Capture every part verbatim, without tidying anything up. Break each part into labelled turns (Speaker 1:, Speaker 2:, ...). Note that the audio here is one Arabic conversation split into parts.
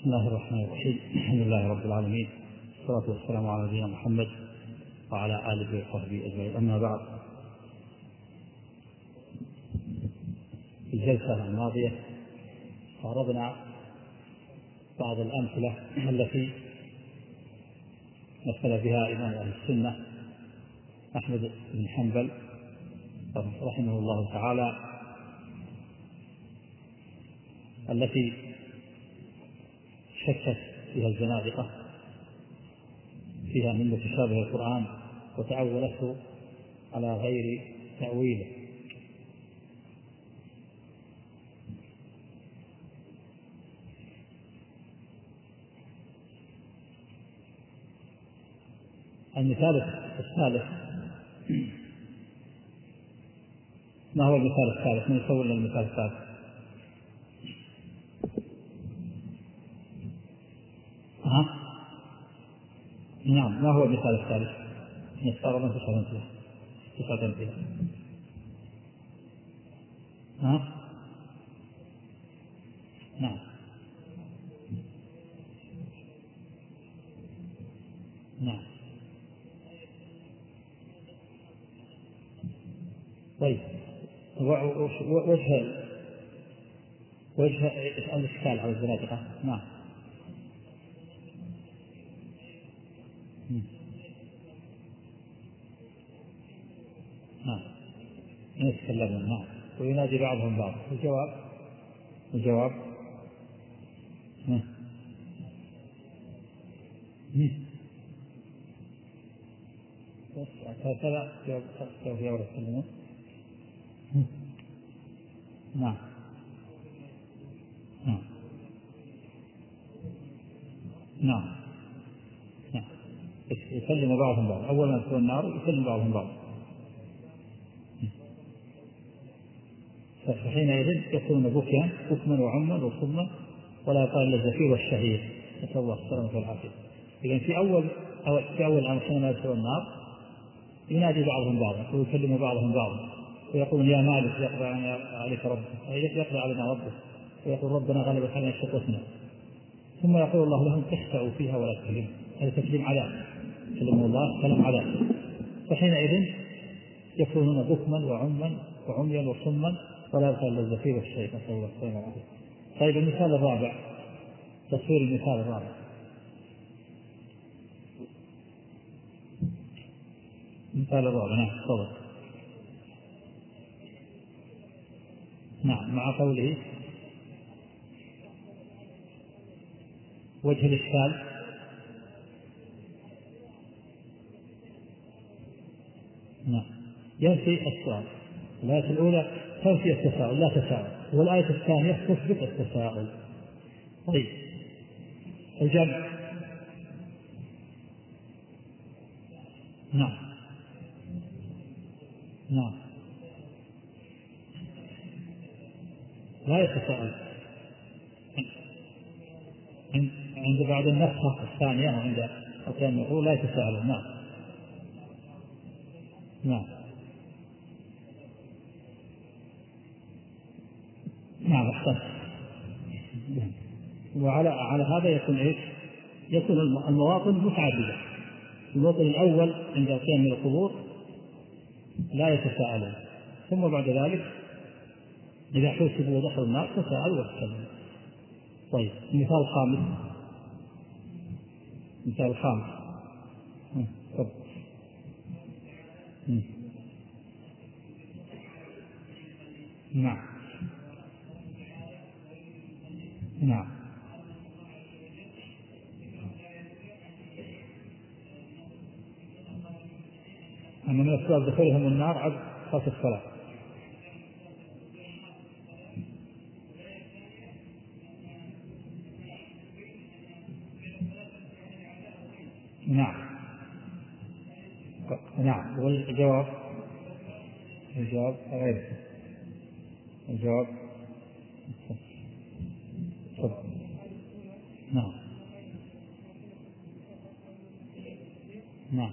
Speaker 1: بسم الله الرحمن الرحيم. الحمد لله رب العالمين، والصلاة والسلام على نبينا محمد وعلى آله وصحبه أجمعين. أما بعد، في الجلسة الماضية عرضنا بعض الأمثلة التي مثل بها إمام أهل السنة أحمد بن حنبل رحمه الله تعالى، التي شكت فيها الزنادقة فيها من متشابه القرآن وتأولته على غير تأويله. المثال الثالث، ما هو المثال الثالث؟ من يصور لنا المثال الثالث؟ ها؟ نعم، ما هو المثال الثالث؟ نختار من تسعة فيها تسعة فيها. ها؟ نعم نعم. طيب، وجه وجه الإشكال على الزنادقة. نعم. نعم يتكلمون. نعم، وينادي بعضهم بعض. الجواب الجواب نعم. هكذا سوف يتكلمون. نعم نعم نعم نعم. يكلم بعضهم بعض. أول ما يدخل النار يكلم بعضهم بعض، فحينئذ يكون بكيا بكما وعما وصما ولا يقال الا الزفير والشهير، نسأل الله السلامة والعافية. إذن في أول أو في أول أمر حينما يدخل النار ينادي بعضهم بعضا ويكلم بعضهم بعضا ويقول يا مالك يقضي عليك ربك، يقضي علينا ربك، ويقول ربنا غلبت علينا شقوتنا، ثم يقول الله لهم اخسأوا فيها ولا تكلموا. هذا تكليم عذاب، كلمه الله كلام عذاب. فحينئذ يكونون بكما وعما وعميا وصما ولا يبقى الا الزفير والشيء، نسأل الله السلامة والعافية. طيب، المثال الرابع، تصوير المثال الرابع. المثال الرابع نعم تفضل. نعم، مع قوله وجه الإشكال. نعم، ينفي السؤال. الآية الأولى تنفي التساؤل لا تساؤل، والآية الثانية تثبت التساؤل. طيب، الجمع. نعم نعم، لا يتساءل عند بعد النفخة الثانية وعند الثانية يقول لا يتساءل. نعم نعم نعم أحسن. وعلى على هذا يكون إيش؟ يكون المواطن متعددة. الموطن الأول عند القيام من القبور لا يتساءلون، ثم بعد ذلك إذا حسبوا ودخلوا النار تساءلوا وتكلموا. طيب، المثال الخامس. المثال الخامس. نعم نعم. أن من أسباب دخولهم النار عدم خاص الصلاة. نعم نعم. والجواب الجواب غير الجواب. نعم نعم.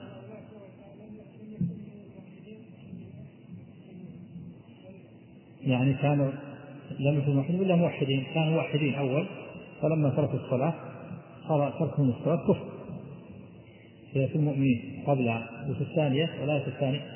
Speaker 1: يعني كانوا لم يكونوا موحدين ولا موحدين، كانوا موحدين أول فلما تركوا الصلاة صار تركهم الصلاة كفر في المؤمنين قبلها. وفي الثانية والآية الثانية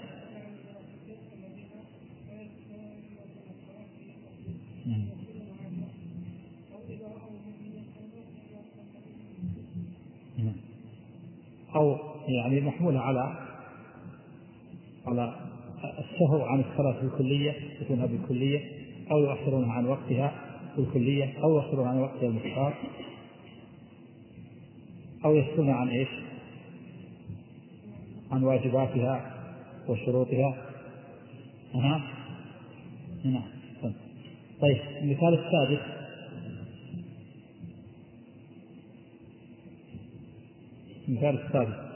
Speaker 1: أو يعني محمولة على على السهو عن الصلاة بالكلية يكونها بالكلية، أو يؤخرونها عن وقتها بالكلية، أو يؤخرونها عن وقتها المختار، أو يسكون عن إيش؟ عن واجباتها وشروطها. أها نعم. طيب المثال السادس المثال السادس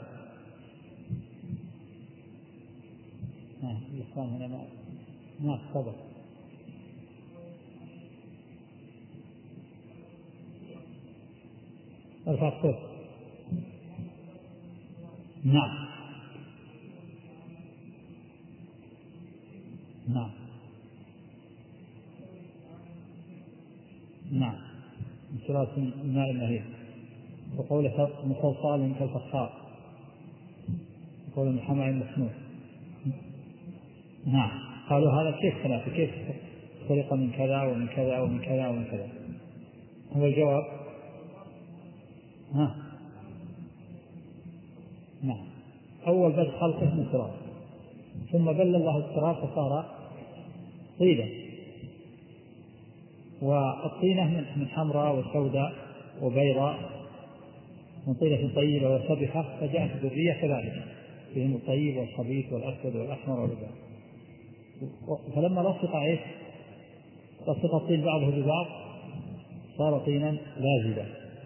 Speaker 1: الإسلام هنا ما ما صبر. الفاصل نعم نعم نعم انشراح الماء المهين، وقوله مصلصال كالفخار، وقوله محمى المسنون. نعم قالوا هذا كيف ثلاثة كيف خلق من كذا ومن كذا ومن كذا ومن كذا؟ هو الجواب ها نعم أول بدء خلقه من تراب، ثم بل الله التراب فصار طينا، والطينة من حمراء وسوداء وبيضاء، من طينة طيبة وسبحة، فجاءت الذرية كذلك فيهم الطيب والخبيث والأسود والأحمر والأبيض. فلما لصق ايش؟ لصق الطين بعضه ببعض صار طينا لازبا،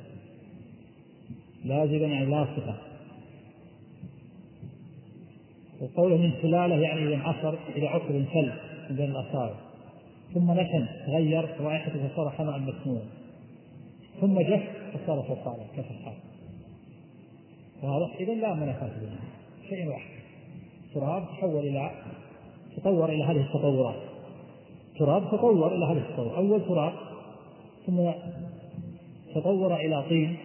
Speaker 1: لازبا يعني لاصقا. وقوله من سلالة يعني إذا انعصر إلى عصر سل من بين الأصابع، ثم نتن تغير رائحته فصار حمأ مسنونا، ثم جف فصار فصالا كفصال. واضح؟ إذا لا منافاة بينهم، شيء واحد. تراب تحول إلى تطور إلى هذه التطورات، تراب تطور إلى هذه التطور، أول تراب ثم تطور إلى طين،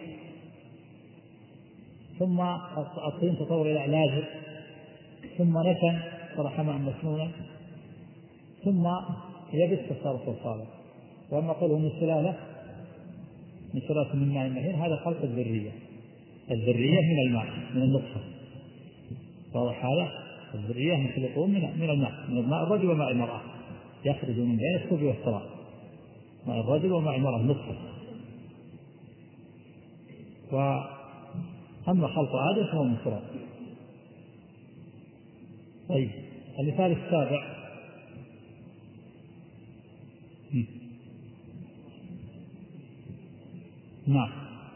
Speaker 1: ثم الطين تطور إلى لازب، ثم نتن صار حمأ مسنونا، ثم يبس فصار صلصالا. وأما قوله من سلالة من سلالة من ماء مهين هذا خلق الذرية، الذرية من الماء من النطفة. واضح هذا؟ الذرية يخلقون من من الماء، من الماء الرجل وماء المرأة، يخرج من بين الصلب والتراب، ماء الرجل وماء المرأة النطفة. وأما خلق آدم فهو من تراب. طيب المثال السابع نعم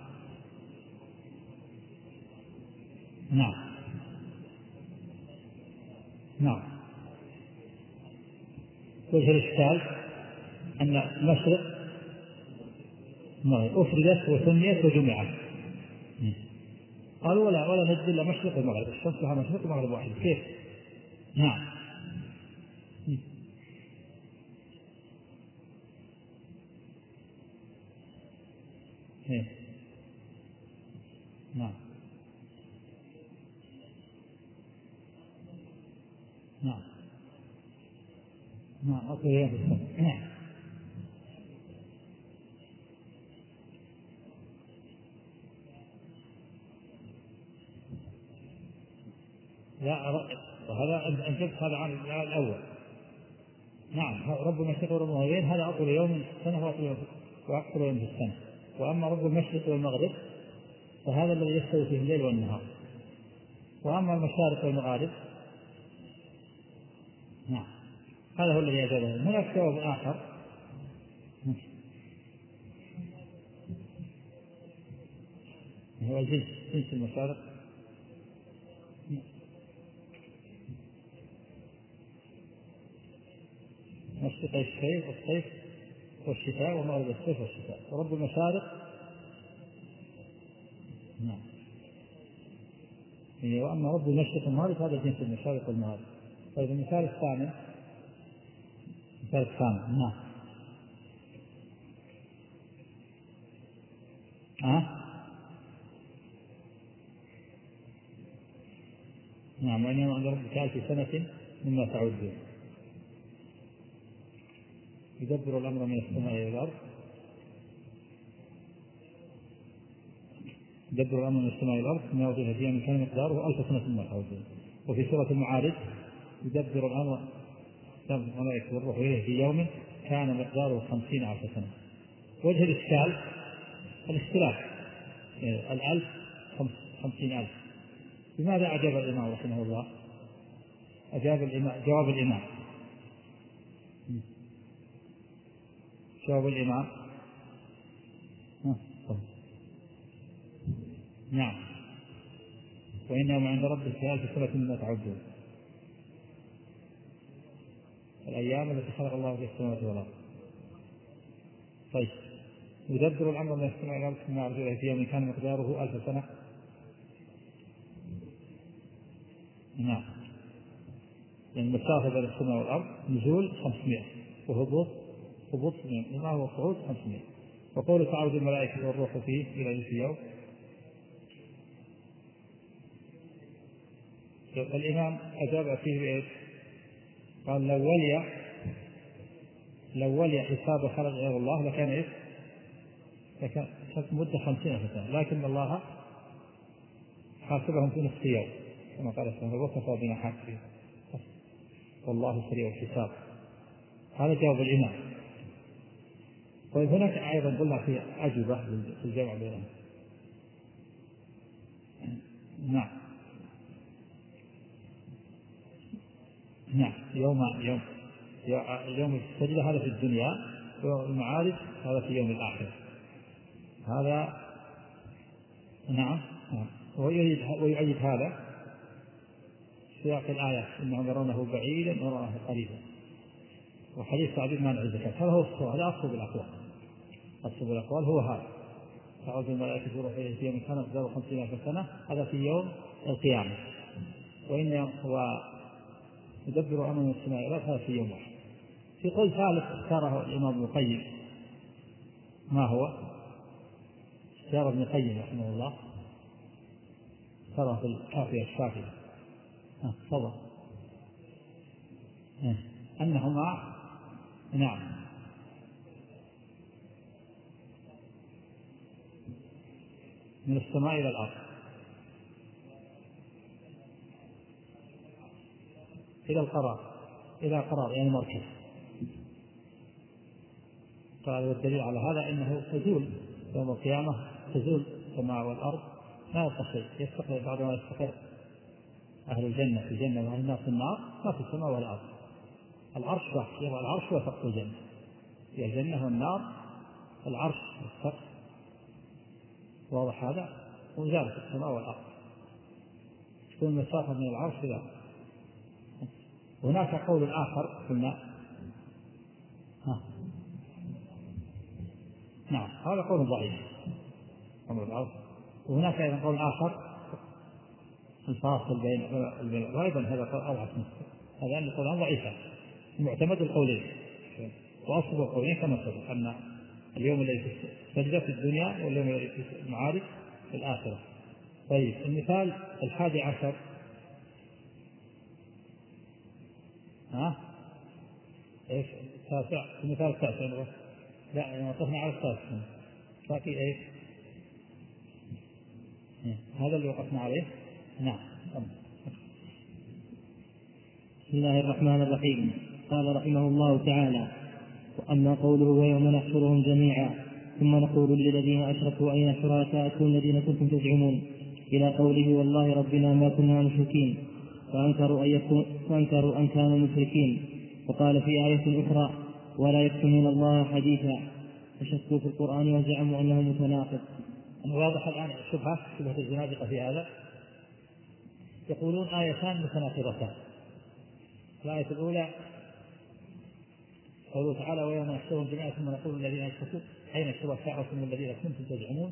Speaker 1: نعم نعم وجه الإشكال أن المشرق أفردت وسميت وجمعت. قالوا ولا ولا نجد إلا مشرق ومغرب، الشمس لها مشرق ومغرب واحد، كيف؟ نعم إيه؟ نعم نعم نعم أطول يوم في السنة. نعم لا وهذا أنجبت هذا عن الأول. نعم رب المشرق ورب المغرب هذا أطول يوم في السنة وأكثر يوم في السنة. وأما رب المشرق والمغرب فهذا الذي يستوي فيه الليل والنهار. وأما المشارق والمغارب نعم هذا هو الذي أجابه. هناك جواب آخر هو جنس جنس المشارق مشرق الصيف والصيف والشتاء ومغرب الصيف والشتاء. ورب المشارق نعم. وأما رب المشرق والمغرب هذا جنس المشارق والمغارب. طيب المثال الثاني المثال الثاني نعم ها؟ نعم، وإن يوم عند ربك ألف سنة مما تعدون. يدبر الأمر من السماء إلى الأرض يدبر الأمر من السماء إلى الأرض ما وجد فيها من كان مقداره ألف سنة مما تعدون. وفي سورة المعارج يدبر الأمر الملائكة والروح إليه في يوم كان مقداره خمسين ألف سنة. وجه الإشكال الاختلاف، الألف خمسين ألف. لماذا أجاب الإمام رحمه الله؟ أجاب الإمام جواب الإمام جواب الإمام نعم، وإنهم عند ربك ألف سنة مما تعدون. الأيام التي خلق الله في السماوات والأرض. طيب، يدبر الأمر من السماء إلى الأرض ثم يعرج في يوم كان مقداره ألف سنة. نعم، يعني المسافة بين السماء والأرض نزول خمسمائة وهبوط هبوط مئة، وما هو صعود خمسمائة. وقول تعرج الملائكة والروح فيه إلى ألف يوم. الإمام أجاب فيه بإيش؟ قال لو ولي لو ولي حساب خلق غير الله لكان إيش؟ لكان مدة خمسين سنة، لكن الله حاسبهم في نصف يوم كما قال سبحانه وكفى بنا حاسبين والله سريع الحساب. هذا جواب الإمام. طيب هناك أيضا قلنا في أجوبة في الجمع بينهم. نعم نعم يوم يوم يوم السجدة هذا في الدنيا، والمعارج هذا في يوم الآخرة. هذا نعم. ويؤيد هذا سياق الآية إنهم يرونه بعيدا ورآه قريبا، وحديث تعبير مانع الزكاة. هذا هو الصواب، هذا أصل الأقوال. أصل الأقوال هو هذا: تعرج الملائكة والروح إليه في يوم كان مقداره خمسين ألف سنة، هذا في يوم القيامة. وإن هو يدبر أمر من السماء إلى الأرض، هذا في يوم واحد. في قول ثالث اختاره الإمام ابن القيم، ما هو؟ اختار ابن القيم رحمه الله، اختاره في الكافية الشافية. تفضل. أنهما نعم من السماء إلى الأرض إلى القرار إلى قرار يعني مركز. قال والدليل على هذا أنه تزول يوم القيامة، تزول السماء والأرض ما يستقر، يستقر بعد ما يستقر أهل الجنة في الجنة وأهل النار في النار، ما في السماء والأرض. العرش واحد، يبقى العرش وسقف الجنة، هي الجنة والنار، العرش والسقف، واضح هذا؟ وزالت السماء والأرض، تكون المسافة من العرش إلى. هناك قول آخر قلنا ها. نعم هذا قول ضعيف أمر الأرض. وهناك أيضا قول آخر الفاصل بين وأيضا هذا قول أضعف، هذا اللي قول ضعيفة. معتمد القولين وأصل القولين كما سبق أن اليوم الذي سجد في الدنيا واليوم الذي في المعارج في الآخرة. طيب المثال الحادي عشر ها ايش التاسع؟ المثال التاسع لا وقفنا على التاسع باقي ايش؟ هذا اللي وقفنا عليه. نعم.
Speaker 2: بسم الله الرحمن الرحيم. قال رحمه الله تعالى: وأما قوله ويوم نحشرهم جميعا ثم نقول للذين أشركوا أين شركاءكم الذين كنتم تزعمون إلى قوله والله ربنا ما كنا مشركين، فأنكروا أن, يكون فأنكروا أن كانوا مشركين. وقال في آية أخرى: ولا يكتمون الله حديثا، فشكوا في القرآن وزعموا أنه متناقض.
Speaker 1: واضح الآن شبهة شبهة الزنادقة في هذا. يقولون آيتان متناقضتان. الآية الأولى قوله تعالى ويوم نحشرهم جميعا ثم نقول الذين أشركوا أين شركاءكم الذين كنتم تزعمون،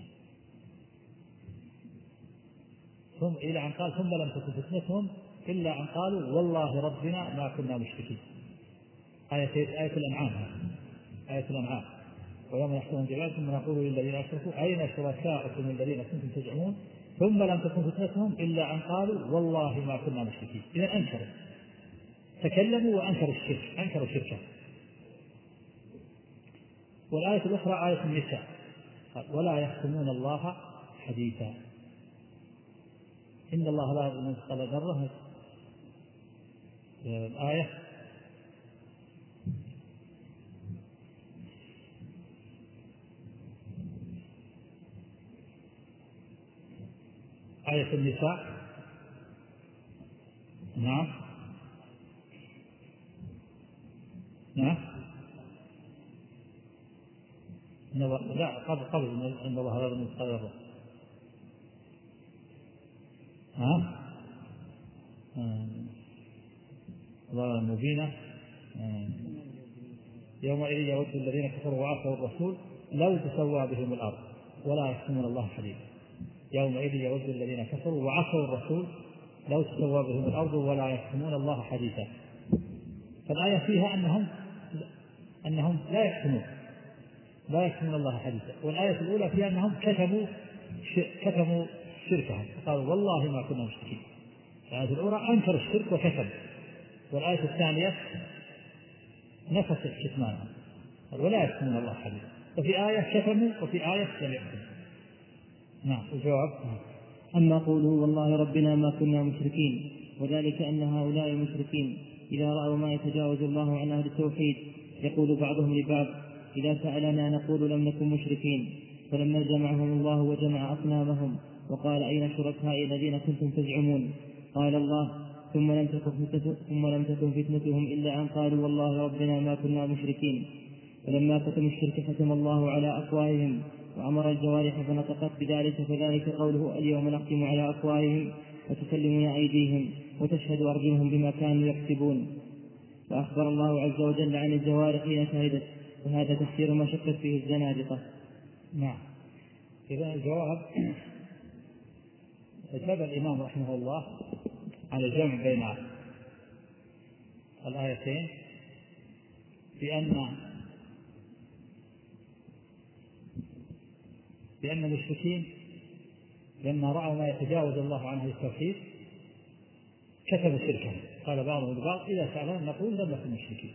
Speaker 1: ثم إلى أن قال ثم لم تكن فتنتهم إلا أن قالوا والله ربنا ما كنا مشركين. آية آية الأنعام آية الأنعام ويوم يحشرهم جميعا ثم نقول للذين أشركوا أين شركاؤكم الذين كنتم تزعمون ثم لم تكن فتنتهم إلا أن قالوا والله ما كنا مشركين. إذا أنكروا، تكلموا وأنكروا الشرك، أنكروا شركه. والآية الأخرى آية النساء ولا يحكمون الله حديثا إن الله لا يظلم مثقال ذرة. الآية آية النساء. نعم نعم لا قبل قبل إن الله لا يظلم مثقال ذرة. ها الله مبينة. يومئذ يود الذين كفروا وعصوا الرسول لو تسوى بهم الأرض ولا يكتمون الله حديثا. يومئذ يود الذين كفروا وعصوا الرسول لو تسوى بهم الأرض ولا يكتمون الله حديثا. فالآية فيها أنهم أنهم لا يكتمون لا يكتمون الله حديثا. والآية الأولى فيها أنهم كتموا كتموا شركهم فقالوا والله ما كنا مشركين. الآية الأولى أنكر الشرك وكتم، والآية الثانية نفس الكتمان ولا يكتمون الله حديثا. وفي آية كتموا وفي آية لم يكتموا. نعم. الجواب
Speaker 2: أما قوله والله ربنا ما كنا مشركين وذلك أن هؤلاء المشركين إذا رأوا ما يتجاوز الله عن أهل التوحيد يقول بعضهم لبعض إذا سألنا نقول لم نكن مشركين. فلما جمعهم الله وجمع أصنامهم وقال أين شركائي الذين كنتم تزعمون قال الله ثم لم تكن ثم لم تكن فتنتهم إلا أن قالوا والله ربنا ما كنا مشركين. فلما ختم الشرك ختم الله على أفواههم وأمر الجوارح فنطقت بذلك فذلك قوله اليوم نختم على أفواههم وتكلمنا أيديهم وتشهد أرجلهم بما كانوا يكسبون. فأخبر الله عز وجل عن الجوارح حين شهدت، وهذا تفسير ما شكت فيه الزنادقة.
Speaker 1: نعم. إذا الجواب أجاب الإمام رحمه الله على الجمع بين الآيتين بأن بأن المشركين لما رأوا ما يتجاوز الله عنه التوحيد كتبوا شركا. قال بعضهم البعض إذا سألون نقول لم نكن مشركين.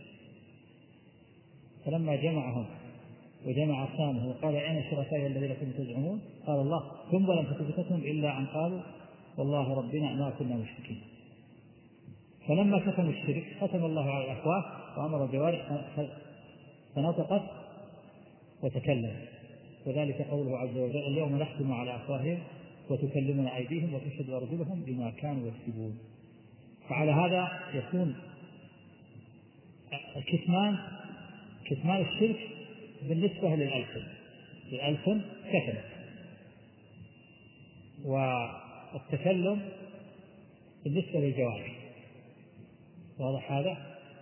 Speaker 1: فلما جمعهم وجمع أصنامهم وقال أين شركائي الذين كنتم تزعمون قال الله ثم لم تكن فتنتهم إلا أن قالوا والله ربنا ما كنا مشركين. فلما ختموا الشرك ختم الله على الأفواه وأمر الجوارح فنطقت وتكلمت، وذلك قوله عز وجل اليوم نختم على أفواههم وتكلمنا أيديهم وتشهد أرجلهم بما كانوا يكسبون. فعلى هذا يكون الكتمان كتمان الشرك بالنسبة للألسن الألسن كتمت، والتكلم بالنسبة للجوارح. واضح هذا؟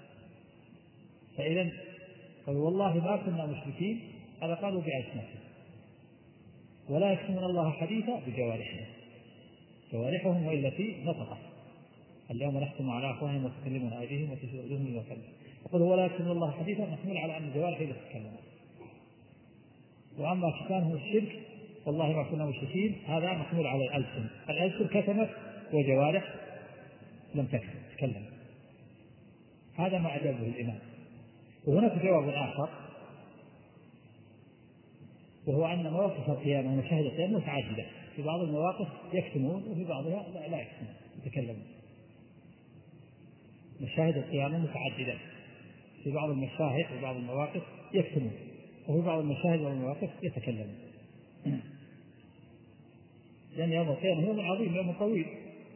Speaker 1: فإذا قالوا والله ما كنا مشركين هذا قالوا بألسنتهم، ولا يكتمون الله حديثا بجوارحهم جوارحهم والتي نطقت اليوم نختم على أفواههم وتكلمنا أيديهم وتشهد أرجلهم بما كانوا يقولوا ولا يكتمون الله حديثا محمول على أن الجوارح هي تتكلم. وأما كتمانهم الشرك والله ما كنا مشركين هذا محمول على الألسن الألسن كتمت وجوارح لم تتكلم. هذا ما أجابه الإمام. وهناك جواب آخر وهو أن مواقف القيامة ومشاهد القيامة متعددة، في بعض المواقف يكتمون وفي بعضها لا, لا يكتمون يتكلمون. مشاهد القيامة متعددة، في بعض المشاهد وبعض المواقف يكتمون وفي بعض المشاهد والمواقف يتكلمون. لأن يوم القيامة يوم عظيم يوم طويل.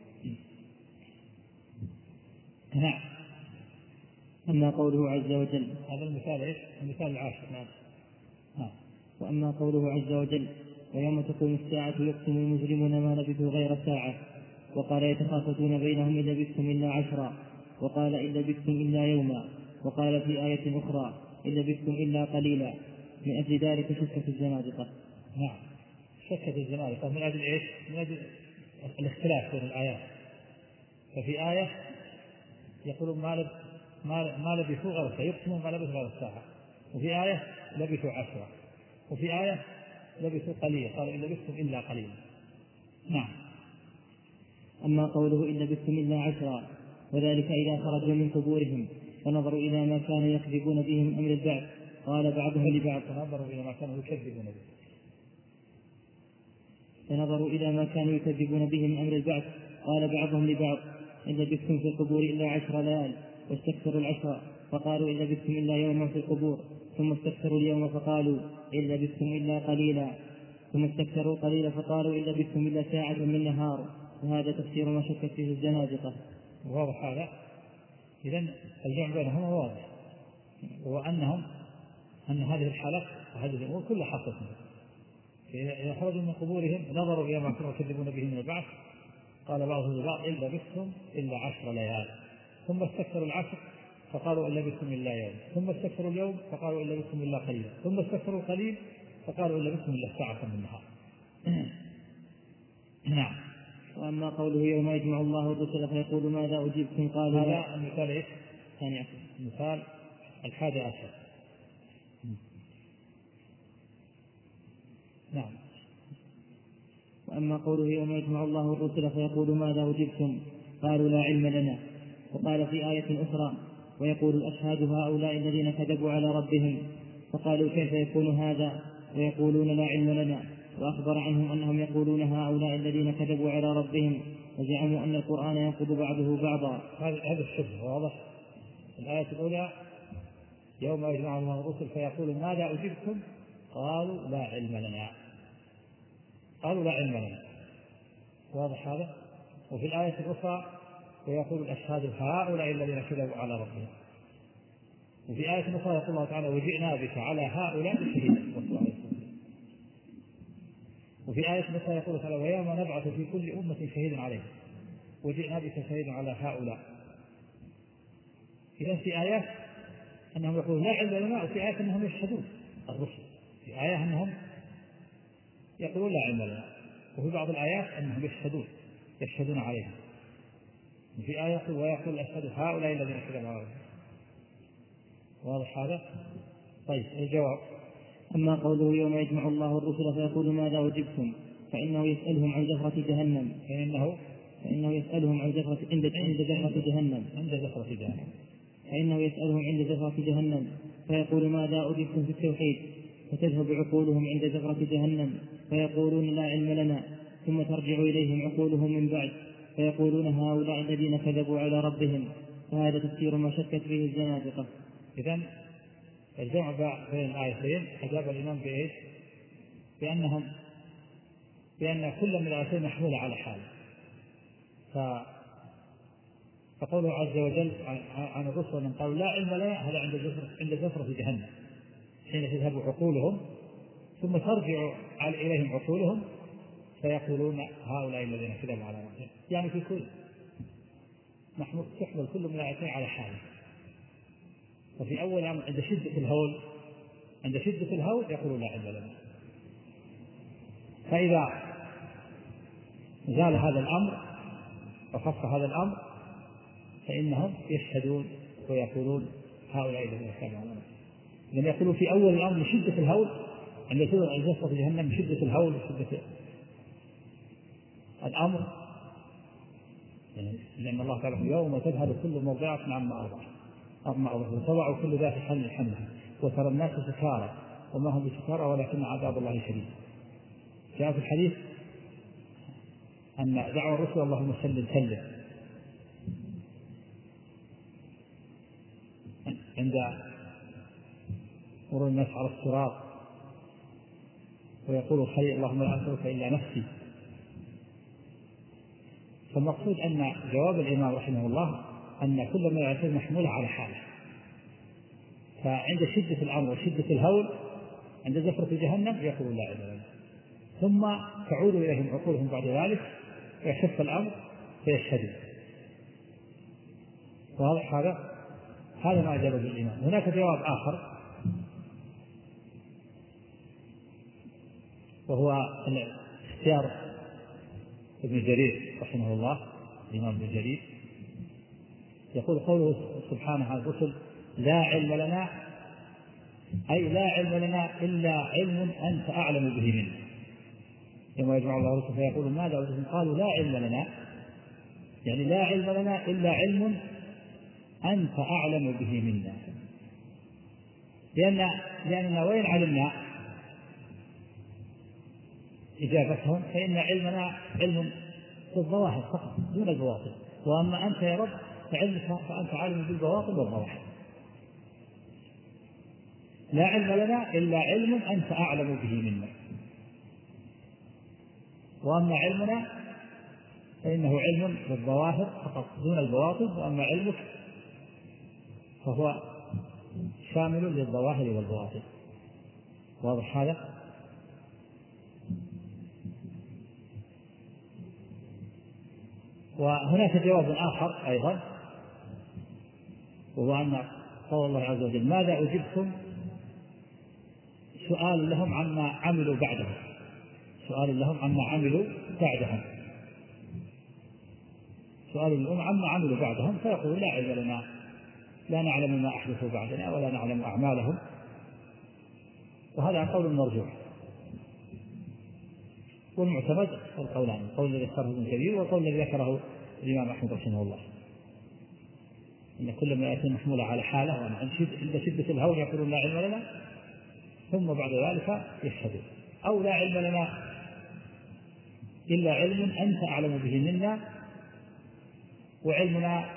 Speaker 1: نعم.
Speaker 2: أما قوله عز وجل
Speaker 1: هذا المثال إيش؟ المثال العاشر. نعم. نعم.
Speaker 2: وأما قوله عز وجل ويوم تقوم الساعة يقسم المجرمون ما لبثوا غير ساعة. وقال يتخافتون بينهم إن لبثتم إلا عشرا. وقال إن لبثتم إلا يوما. وقال في آية أخرى إن لبثتم إلا قليلا. من أجل ذلك شكت الزنادقة.
Speaker 1: نعم. شكت الزنادقة من أجل إيش؟ من أجل الاختلاف بين الآيات. ففي آية يقولون ما لب ما لبثوا غير ساعة يقسمون ما لبثوا غير ساعة، وفي آية لبثوا عشرة. وفي آية لبثوا قليلا قال إن لبثتم إلا قليلا. نعم.
Speaker 2: أما قوله إن لبثتم إلا عشرا وذلك إذا خرجوا من قبورهم فنظروا إلى ما كانوا يكذبون به من أمر البعث قال بعضهم لبعض
Speaker 1: فنظروا إلى ما كانوا يكذبون به
Speaker 2: فنظروا إلى ما كانوا يكذبون به من أمر البعث قال بعضهم لبعض إن لبثتم في القبور إلا عشر ليال واستكثروا العشر فقالوا إن لبثتم إلا يوما في القبور ثم استكثروا اليوم فقالوا إن لبثتم إلا قليلا ثم استكثروا قليلا فقالوا إن لبثتم إلا ساعة من نهار. وهذا تفسير ما شكت فيه الزنادقة.
Speaker 1: واضح هذا؟ إذن الجمع بينهما واضح، هو أنهم أن هذه الحالات وهذه الأمور كلها حصلت إذا خرجوا من قبورهم نظروا إلى ما كانوا يكذبون به من البعث قال بعضهم لبعض إن لبثتم إلا عشر ليال ثم استكثروا العشر فقالوا إن لبثتم إلا يوم ثم استكثروا اليوم فقالوا إن لبثتم إلا قليلا ثم استكثروا قليل فقالوا إن لبثتم إلا ساعة من النهار. نعم.
Speaker 2: وأما قوله يوم يجمع الله الرسل فيقول ماذا أجبتم قالوا
Speaker 1: هذا المثال إيش؟
Speaker 2: ثاني
Speaker 1: مثال الحادي عشر. نعم.
Speaker 2: وأما قوله يوم يجمع الله الرسل فيقول ماذا أجبتم قالوا لا علم لنا. وقال في آية أخرى ويقول الأشهاد هؤلاء الذين كذبوا على ربهم فقالوا كيف يكون هذا ويقولون لا علم لنا. وأخبر عنهم أنهم يقولون هؤلاء الذين كذبوا على ربهم وزعموا أن القرآن ينقض بعضه بعضا.
Speaker 1: هذا الشبه واضح. الآية الأولى يوم يجمع الله الرسل فيقول ماذا أجبتم قالوا لا علم لنا قالوا لا علم لنا واضح هذا. وفي الآية الأخرى ويقول الأشهاد هؤلاء الذين كذبوا على ربهم. وفي آية أخرى يقول الله تعالى وجئنا بك على هؤلاء شهيدا. وفي آية أخرى يقول تعالى ويوم نبعث في كل أمة شهيدا عليهم وجئنا بك شهيدا على هؤلاء. إذا في آيات أنهم يقولون لا علم لنا وفي آيات أنهم يشهدون الرسل. في آية أنهم يقولون لا علم لنا وفي بعض الآيات أنهم يشهدون يشهدون عليها. وفي آية ويقول الأشهاد هؤلاء الذين كذبوا على ربهم. واضح هذا؟ طيب الجواب
Speaker 2: أما قوله يوم يجمع الله الرسل فيقول ماذا أجبتم فإنه يسألهم عن زفرة جهنم
Speaker 1: فإنه
Speaker 2: فإنه يسألهم عن زفرة عند عند زفرة جهنم
Speaker 1: عند زفرة جهنم
Speaker 2: فإنه يسألهم عند زفرة جهنم فيقول ماذا أجبتم في التوحيد فتذهب عقولهم عند زفرة جهنم فيقولون لا علم لنا ثم ترجع إليهم عقولهم من بعد فيقولون هؤلاء الذين كذبوا على ربهم. فهذا تفسير ما شكت فيه الزنادقة.
Speaker 1: إذن الجمع بين الآيتين أجاب الإمام بإيش؟ بأنهم بأن كل من الآيتين محمولة على حال. ف... فقوله عز وجل عن الرسل من قالوا لا علم لنا هذا عند زفرة عند زفرة جهنم حين تذهب عقولهم ثم ترجع إليهم عقولهم فيقولون هؤلاء الذين كذبوا على ربهم. يعني في كل محمول تحمل كل من الآيتين على حاله. وفي أول أمر عند شدة الهول عند شدة الهول يقولون لا علم لنا. فإذا زال هذا الأمر وخف هذا الأمر فإنهم يشهدون ويقولون هؤلاء الذين كذبوا على ربهم. لم يقولوا في أول الأمر شدة الهول عند زفرة جهنم شدة الهول وشدة الأمر لأن الله تعالى يوم تذهل كل مرضعة عما أرضعت أما وتضع كل ذات حمل حملها وترى الناس سكارى وما هم بسكارى ولكن عذاب الله شديد. جاء في الحديث أن دعوى الرسل اللهم سلم سلم عند مرور الناس على الصراط ويقول الخليل اللهم لا أسألك إلا نفسي. فالمقصود أن جواب الإمام رحمه الله أن كل ما يعتبر محمول على حاله. فعند شدة الأمر وشدة الهول عند زفرة جهنم يقول لا علم لنا ثم تعود إليهم عقولهم بعد ذلك ويخف الأمر فيشهدون. واضح هذا؟ هذا ما أجاب بالإمام. هناك جواب آخر وهو اختيار ابن جرير رحمه الله الإمام ابن جرير يقول قوله سبحانه عن الرسل لا علم لنا أي لا علم لنا إلا علم أنت أعلم به منا. يوم يجمع الله الرسل فيقول ماذا أجبتم قالوا لا علم لنا، يعني لا علم لنا إلا علم أنت أعلم به منا، لأن لأننا وين علمنا إجابتهم فإن علمنا علم بالظواهر فقط دون البواطن، وأما أنت يا رب فعلمك فأنت عالم بالبواطن والظواهر. لا علم لنا إلا علم أنت أعلم به منا، وأما علمنا فإنه علم بالظواهر فقط دون البواطن، وأما علمك فهو شامل للظواهر والبواطن. واضح هذا؟ وهناك جواب آخر أيضا، وهو أن قول الله عز وجل ماذا أجبتم سؤال لهم عما عملوا بعدهم، سؤال لهم عما عملوا بعدهم، سؤال الأمم عما عملوا بعدهم، فيقول لا علم لنا، لا نعلم ما أحدثوا بعدنا ولا نعلم أعمالهم. وهذا قول مرجوح، والمعتمد القولان، القول الذي اختاره ابن كثير والقول الذي ذكره الإمام أحمد رحمه الله، إن كل ما يأتي محمولة على حالة وعند شدة شدة الهول يقولون لا علم لنا، ثم بعد ذلك يشهدون. أو لا علم لنا إلا علم أنت أعلم به منا، وعلمنا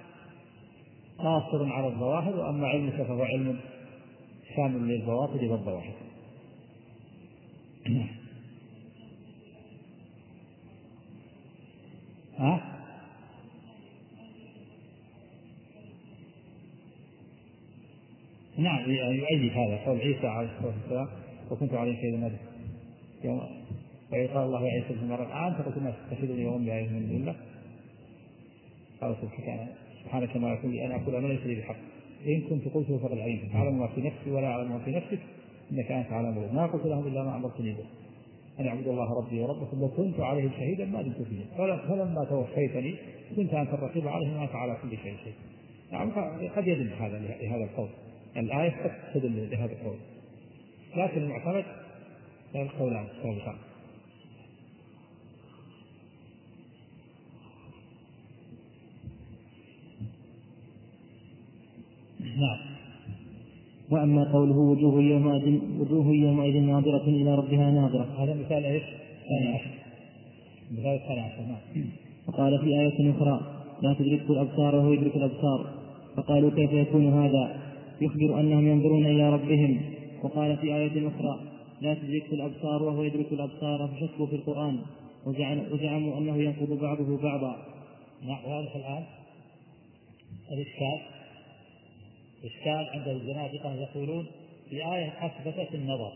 Speaker 1: قاصر على الظواهر، وأما علمك فهو علم شامل للبواطن والظواهر. ها؟ نعم يؤيد هذا قول عيسى عليه الصلاة والسلام وكنت عليه شهيدا ماذا يوم وقال الله عيسى ابن مريم أنت قلت الناس تتخذني وأمي آية من دون الله قال سبحانك ما يكون لي أن أقول ما ليس لي بحق إن كنت قلته فقد علمت تعلم ما في نفسي ولا أعلم ما في نفسك إنك أنت علام ما قلت لهم إلا ما أمرتني به أن أعبد الله ربي وربكم وكنت عليه شهيدا ما دمت فيه فلما توفيتني كنت أنت الرقيب عليه وأنت على كل شيء شيء. نعم قد يدل هذا لهذا القول، الآية قد تدل لهذا القول، لكن المعتمد القولان السابقان. نعم.
Speaker 2: وأما قوله وجوه يومئذ وجوه يومئذ ناظرة إلى ربها ناظرة،
Speaker 1: هذا مثال إيش؟ ثاني عشر. مثال ثاني عشر. نعم.
Speaker 2: وقال في آية أخرى لا تدرك الأبصار وهو يدرك الأبصار، فقالوا كيف يكون هذا؟ يخبر أنهم ينظرون إلى ربهم. وقال في آية أخرى لا تدرك الأبصار وهو يدرك الأبصار، فشكوا في القرآن وزعموا أنه ينقض بعضه بعضا.
Speaker 1: نعم. واضح الآن الإشكال إشكال عند الزنادقة يقولون في آية أثبتت النظر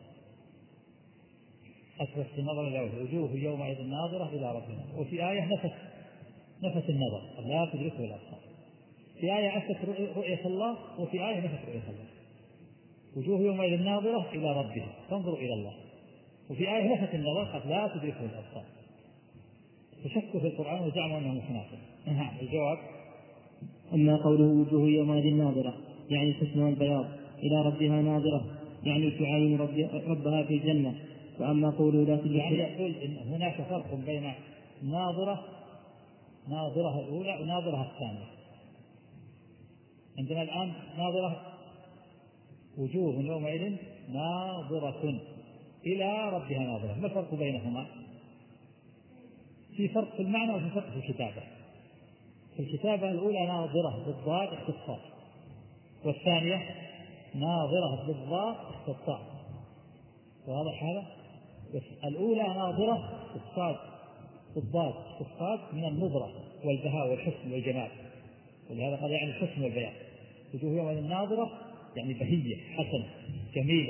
Speaker 1: أثبتت النظر إلى وجوه يومئذ ناظرة إلى ربنا، وفي آية نفت نفت النظر لا تدركه الأبصار. في آية أثبت رؤية الله وفي آية نفت رؤية الله. وجوه يومئذ ناظرة إلى ربها تنظر إلى الله، وفي آية نفت النظر قد لا تدركه الأبصار، فشكوا في القرآن وزعموا أنه متناقض. الجواب
Speaker 2: أما قوله وجوه يومئذ ناظرة يعني الحسن والبياض إلى ربها ناظرة يعني تعاين ربها في الجنة. وأما قوله لا تدرك
Speaker 1: يعني يقول إن هناك فرق بين ناظرة ناظرة الأولى وناظرة الثانية. عندنا الآن ناظرة وجوه يومئذ ناظرة إلى ربها ناظرة، ما الفرق بينهما؟ في فرق في المعنى وفي فرق في الكتابة. في الكتابة الأولى ناظرة بالضاد اختصاص، والثانية ناظرة بالضاد اختصاص. واضح هذا؟ الأولى ناظرة بالصاد بالضاد اختصاص من النظرة والبهاء والحسن والجمال، ولهذا قال يعني الحسن والبيان. وجوه يومئذ ناظرة يعني بهية حسنة جميلة.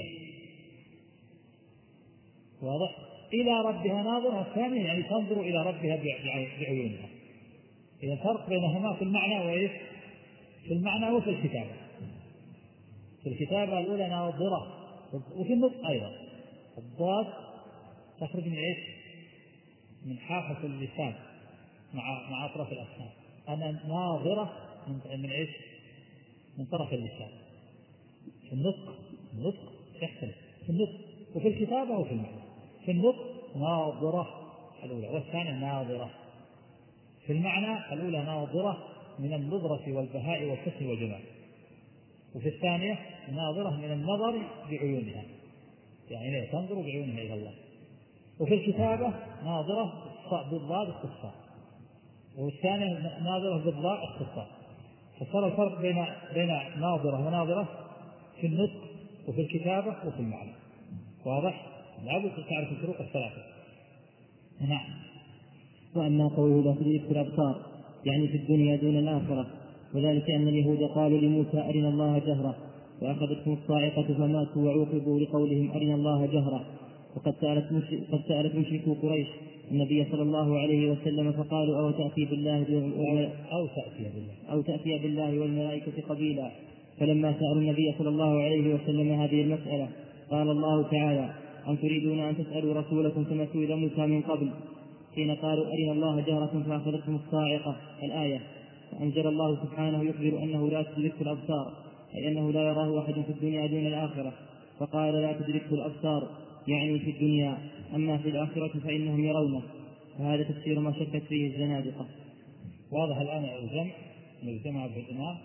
Speaker 1: واضح؟ إلى ربها ناظرة الثانية يعني تنظر إلى ربها بعيونها. إذا الفرق بينهما في المعنى وإيش؟ في المعنى وفي الكتابة. في الكتابة الأولى ناظرة، وفي النطق أيضا الضاد تخرج من إيش؟ من حافة اللسان مع مع أطراف الأسنان. أنا ناظرة من من إيش؟ من طرف اللسان. في النطق النطق يختلف في النطق وفي الكتابة وفي المعنى. في النطق ناظرة الأولى والثانية ناظرة. في المعنى الأولى ناظرة من النظرة والبهاء والحسن والجمال، وفي الثانية ناظرة من النظر بعيونها، يعني تنظر بعيونها إلى الله. وفي الكتابة ناظرة بالضاد اختصار، والثانية ناظرة بالضاء اختصار. فصار الفرق بين بين ناظرة وناظرة في النطق وفي الكتابة وفي المعنى. واضح؟ لابد تعرف الفروق الثلاثة. نعم.
Speaker 2: وأما قوله لا تدرك الأبصار يعني في الدنيا دون الآخرة، وذلك أن اليهود قالوا لموسى أرنا الله جهرة فأخذتهم الصاعقة فماتوا وعوقبوا لقولهم أرنا الله جهرة. وقد سألت مشرك قد سألت مشركو قريش النبي صلى الله عليه وسلم فقالوا أو تأتي بالله
Speaker 1: أو تأتي بالله
Speaker 2: أو تأتي بالله والملائكة قبيلا. فلما سألوا النبي صلى الله عليه وسلم هذه المسألة قال الله تعالى أم تريدون أن تسألوا رسولكم كما سئل موسى من قبل حين قالوا أرنا الله جهرة فأخذتهم الصاعقة الآية. فأنزل الله سبحانه يخبر أنه لا تدركه الأبصار أي أنه لا يراه أحد في الدنيا دون الآخرة، فقال لا تدركه الأبصار يعني في الدنيا، أما في الآخرة فإنهم يرونه. فهذا تفسير ما شكت فيه الزنادقة.
Speaker 1: واضح الآن الجمع الجمع بالإمام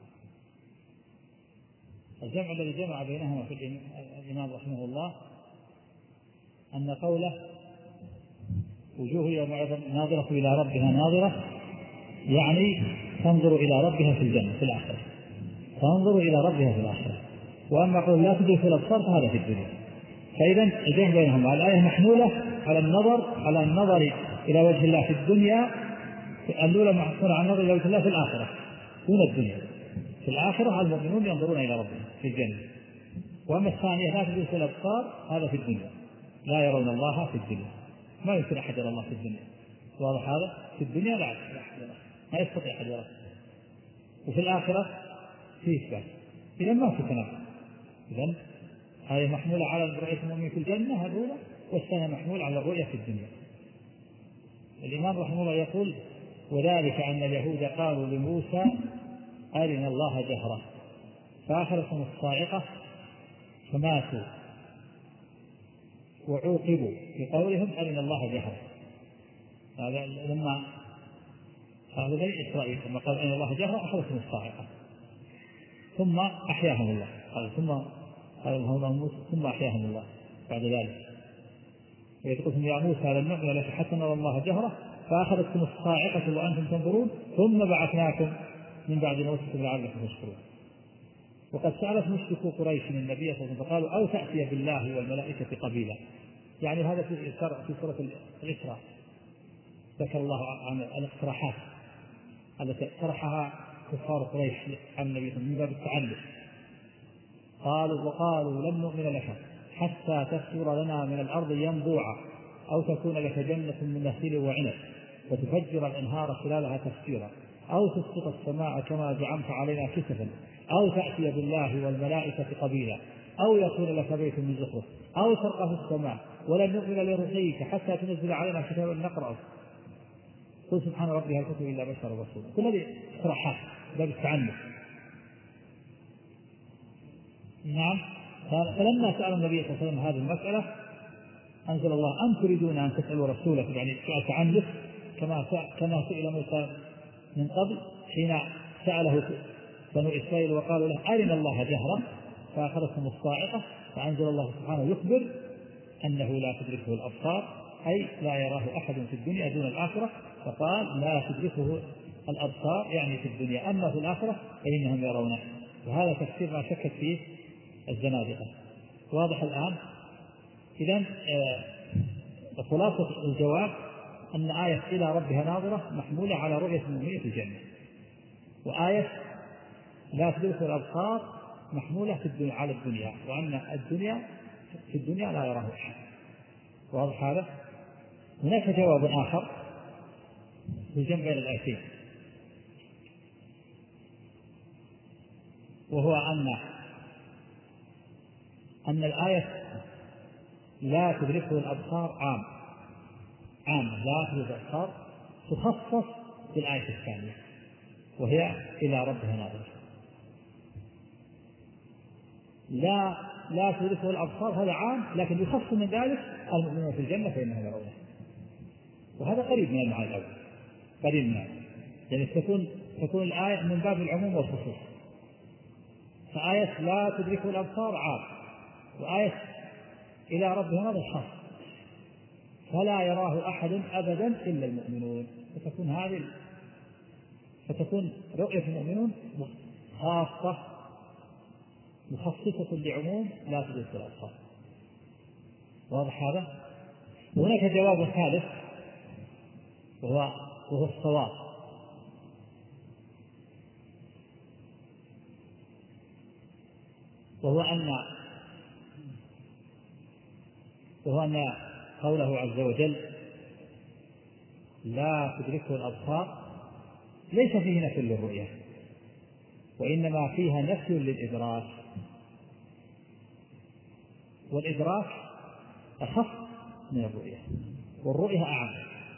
Speaker 1: الجمع الذي جمع بينهما في الإمام رحمه الله أن قوله وجوه يومئذ ناظرة إلى ربها ناظرة يعني تنظر إلى ربها في الجنة في الآخرة، تنظر إلى ربها في الآخرة. وأما قول لا تدرك الأبصار فهذا في الدنيا. فإذا الجمع بينهما الآية محمولة على النظر على النظر إلى وجه الله في الدنيا، الأولى محصورة على النظر إلى وجه الله في الآخرة دون الدنيا. في الآخرة المؤمنون ينظرون إلى ربهم في الجنة. وأما الثانية لا تدرك الأبصار هذا في الدنيا، لا يرون الله في الدنيا، ما يمكن أحد يرى الله في الدنيا. واضح هذا؟ في الدنيا لا ما يستطيع أحد يرى، وفي الآخرة في إثبات. إذا ما في تناقض. إذن هذه محمولة على رؤية المؤمن في الجنة الأولى، والثانية محمولة على الرؤية في الدنيا. الإمام رحمه الله يقول وذلك أن اليهود قالوا لموسى أرنا الله جهرة فأخذتهم الصاعقة فماتوا وعوقبوا بقولهم أرنا الله جهرة. هذا لما هذا بني إسرائيل لما قال أرنا الله جهرة أخذتهم الصاعقة ثم أحياهم الله، قال ثم قال موسى ثم أحياهم الله بعد ذلك. ويقولون يا موسى لن نؤمن لك حتى نرى الله جهرة فأخذتكم الصاعقة وأنتم تنظرون ثم بعثناكم من بعد موتكم لعلكم تشكرون. وقد سألت مشركو قريش من النبي صلى الله عليه وسلم فقالوا أو تأتي بالله والملائكة قبيلا، يعني هذا في في سورة الإسراء ذكر الله عن الاقتراحات التي اقترحها كفار قريش عن النبي من باب التعنت. قالوا وقالوا لن نؤمن لك حتى تفجر لنا من الأرض ينبوعا أو تكون لك جنة من نخيل وعنب وتفجر الأنهار خلالها تفجيرا أو تسقط السماء كما زعمت علينا كسفا أو تأتي بالله والملائكة قبيلا أو يكون لك بيت من زخرف أو ترقى في السماء ولن نؤمن لرقيك حتى تنزل علينا كتابا نقرأه قل سبحان ربي هل كنت إلا بشر رسول. كل هذه اقتراحات باب التعنت. نعم. فلما سأل النبي صلى الله عليه وسلم هذه المسألة أنزل الله أم تريدون أن تسألوا رسولكم، يعني سؤال تعنت كما كما سئل موسى من قبل حين سأله بنو إسرائيل وقالوا له أرنا الله جهرة فأخذتهم الصاعقة، فأنزل الله سبحانه يخبر أنه لا تدركه الأبصار أي لا يراه أحد في الدنيا دون الآخرة، فقال لا تدركه الأبصار يعني في الدنيا، أما في الآخرة فإنهم يرونه. وهذا تفسير ما شكت فيه الزنادقة. واضح الآن؟ إذن خلاصة الجواب أن آية إلى ربها ناظرة محمولة على رؤية المؤمنين في الجنة، وآية لا تدرك الأبصار محمولة في الدنيا على الدنيا، وأن الدنيا في الدنيا لا يراه أحد. واضح هذا؟ هناك جواب آخر في جنب بين الآيتين، وهو أن أن الآية لا تدركه الأبصار عام عام لا تدرك الأبصار تخصص بالآية الثانية وهي إلى ربها ناظرة. لا لا تدركه الأبصار هذا عام، لكن يخص من ذلك المؤمنون في الجنة فإنهم يرونه. وهذا قريب من المعنى الأول، قريب منه، يعني تكون تكون الآية من باب العموم والخصوص. فآية لا تدركه الأبصار عام، وآية إلى ربهم هذا خاص، فلا يراه أحد أبدا إلا المؤمنون. فتكون هذه فتكون رؤية المؤمنون خاصة مخصصة لعموم لا تدركه الأبصار. واضح هذا؟ وهناك جواب ثالث وهو وهو الصواب، وهو أن وهو أن قوله عز وجل لا تدركه الأبصار ليس فيه نفي للرؤية، وإنما فيها نفي للإدراك، والإدراك أخف من الرؤية، والرؤية أعم.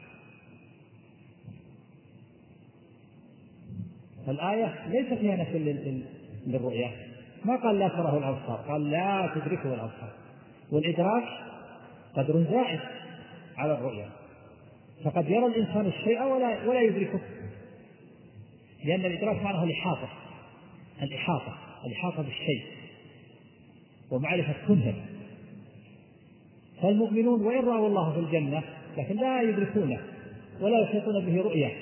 Speaker 1: الآية ليس فيها نفي للرؤية، ما قال لا تراه الأبصار، قال لا تدركه الأبصار. والإدراك قدر زائد على الرؤية، فقد يرى الإنسان الشيء ولا ولا يدركه، لأن الإدراك معناه الإحاطة، الإحاطة الإحاطة بالشيء ومعرفة كنه. فالمؤمنون وإن رأوا الله في الجنة لكن لا يدركونه ولا يحيطون به رؤية.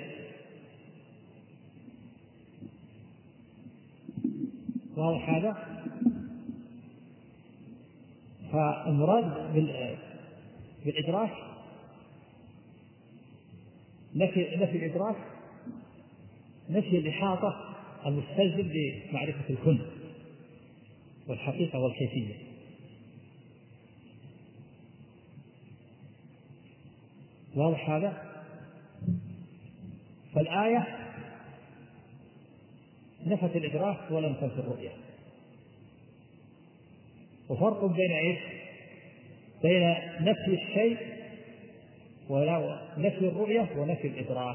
Speaker 1: واضح هذا؟ فالمراد بالإدراك نفي نفي الإدراك نفي الإحاطة المستلزم بمعرفة الكن والحقيقة والكيفية. واضح هذا؟ فالآية نفت الإدراك ولم تنفي الرؤية. وفرق بين إيش؟ بين نفي الشيء ونفي الرؤية ونفي الإدراك.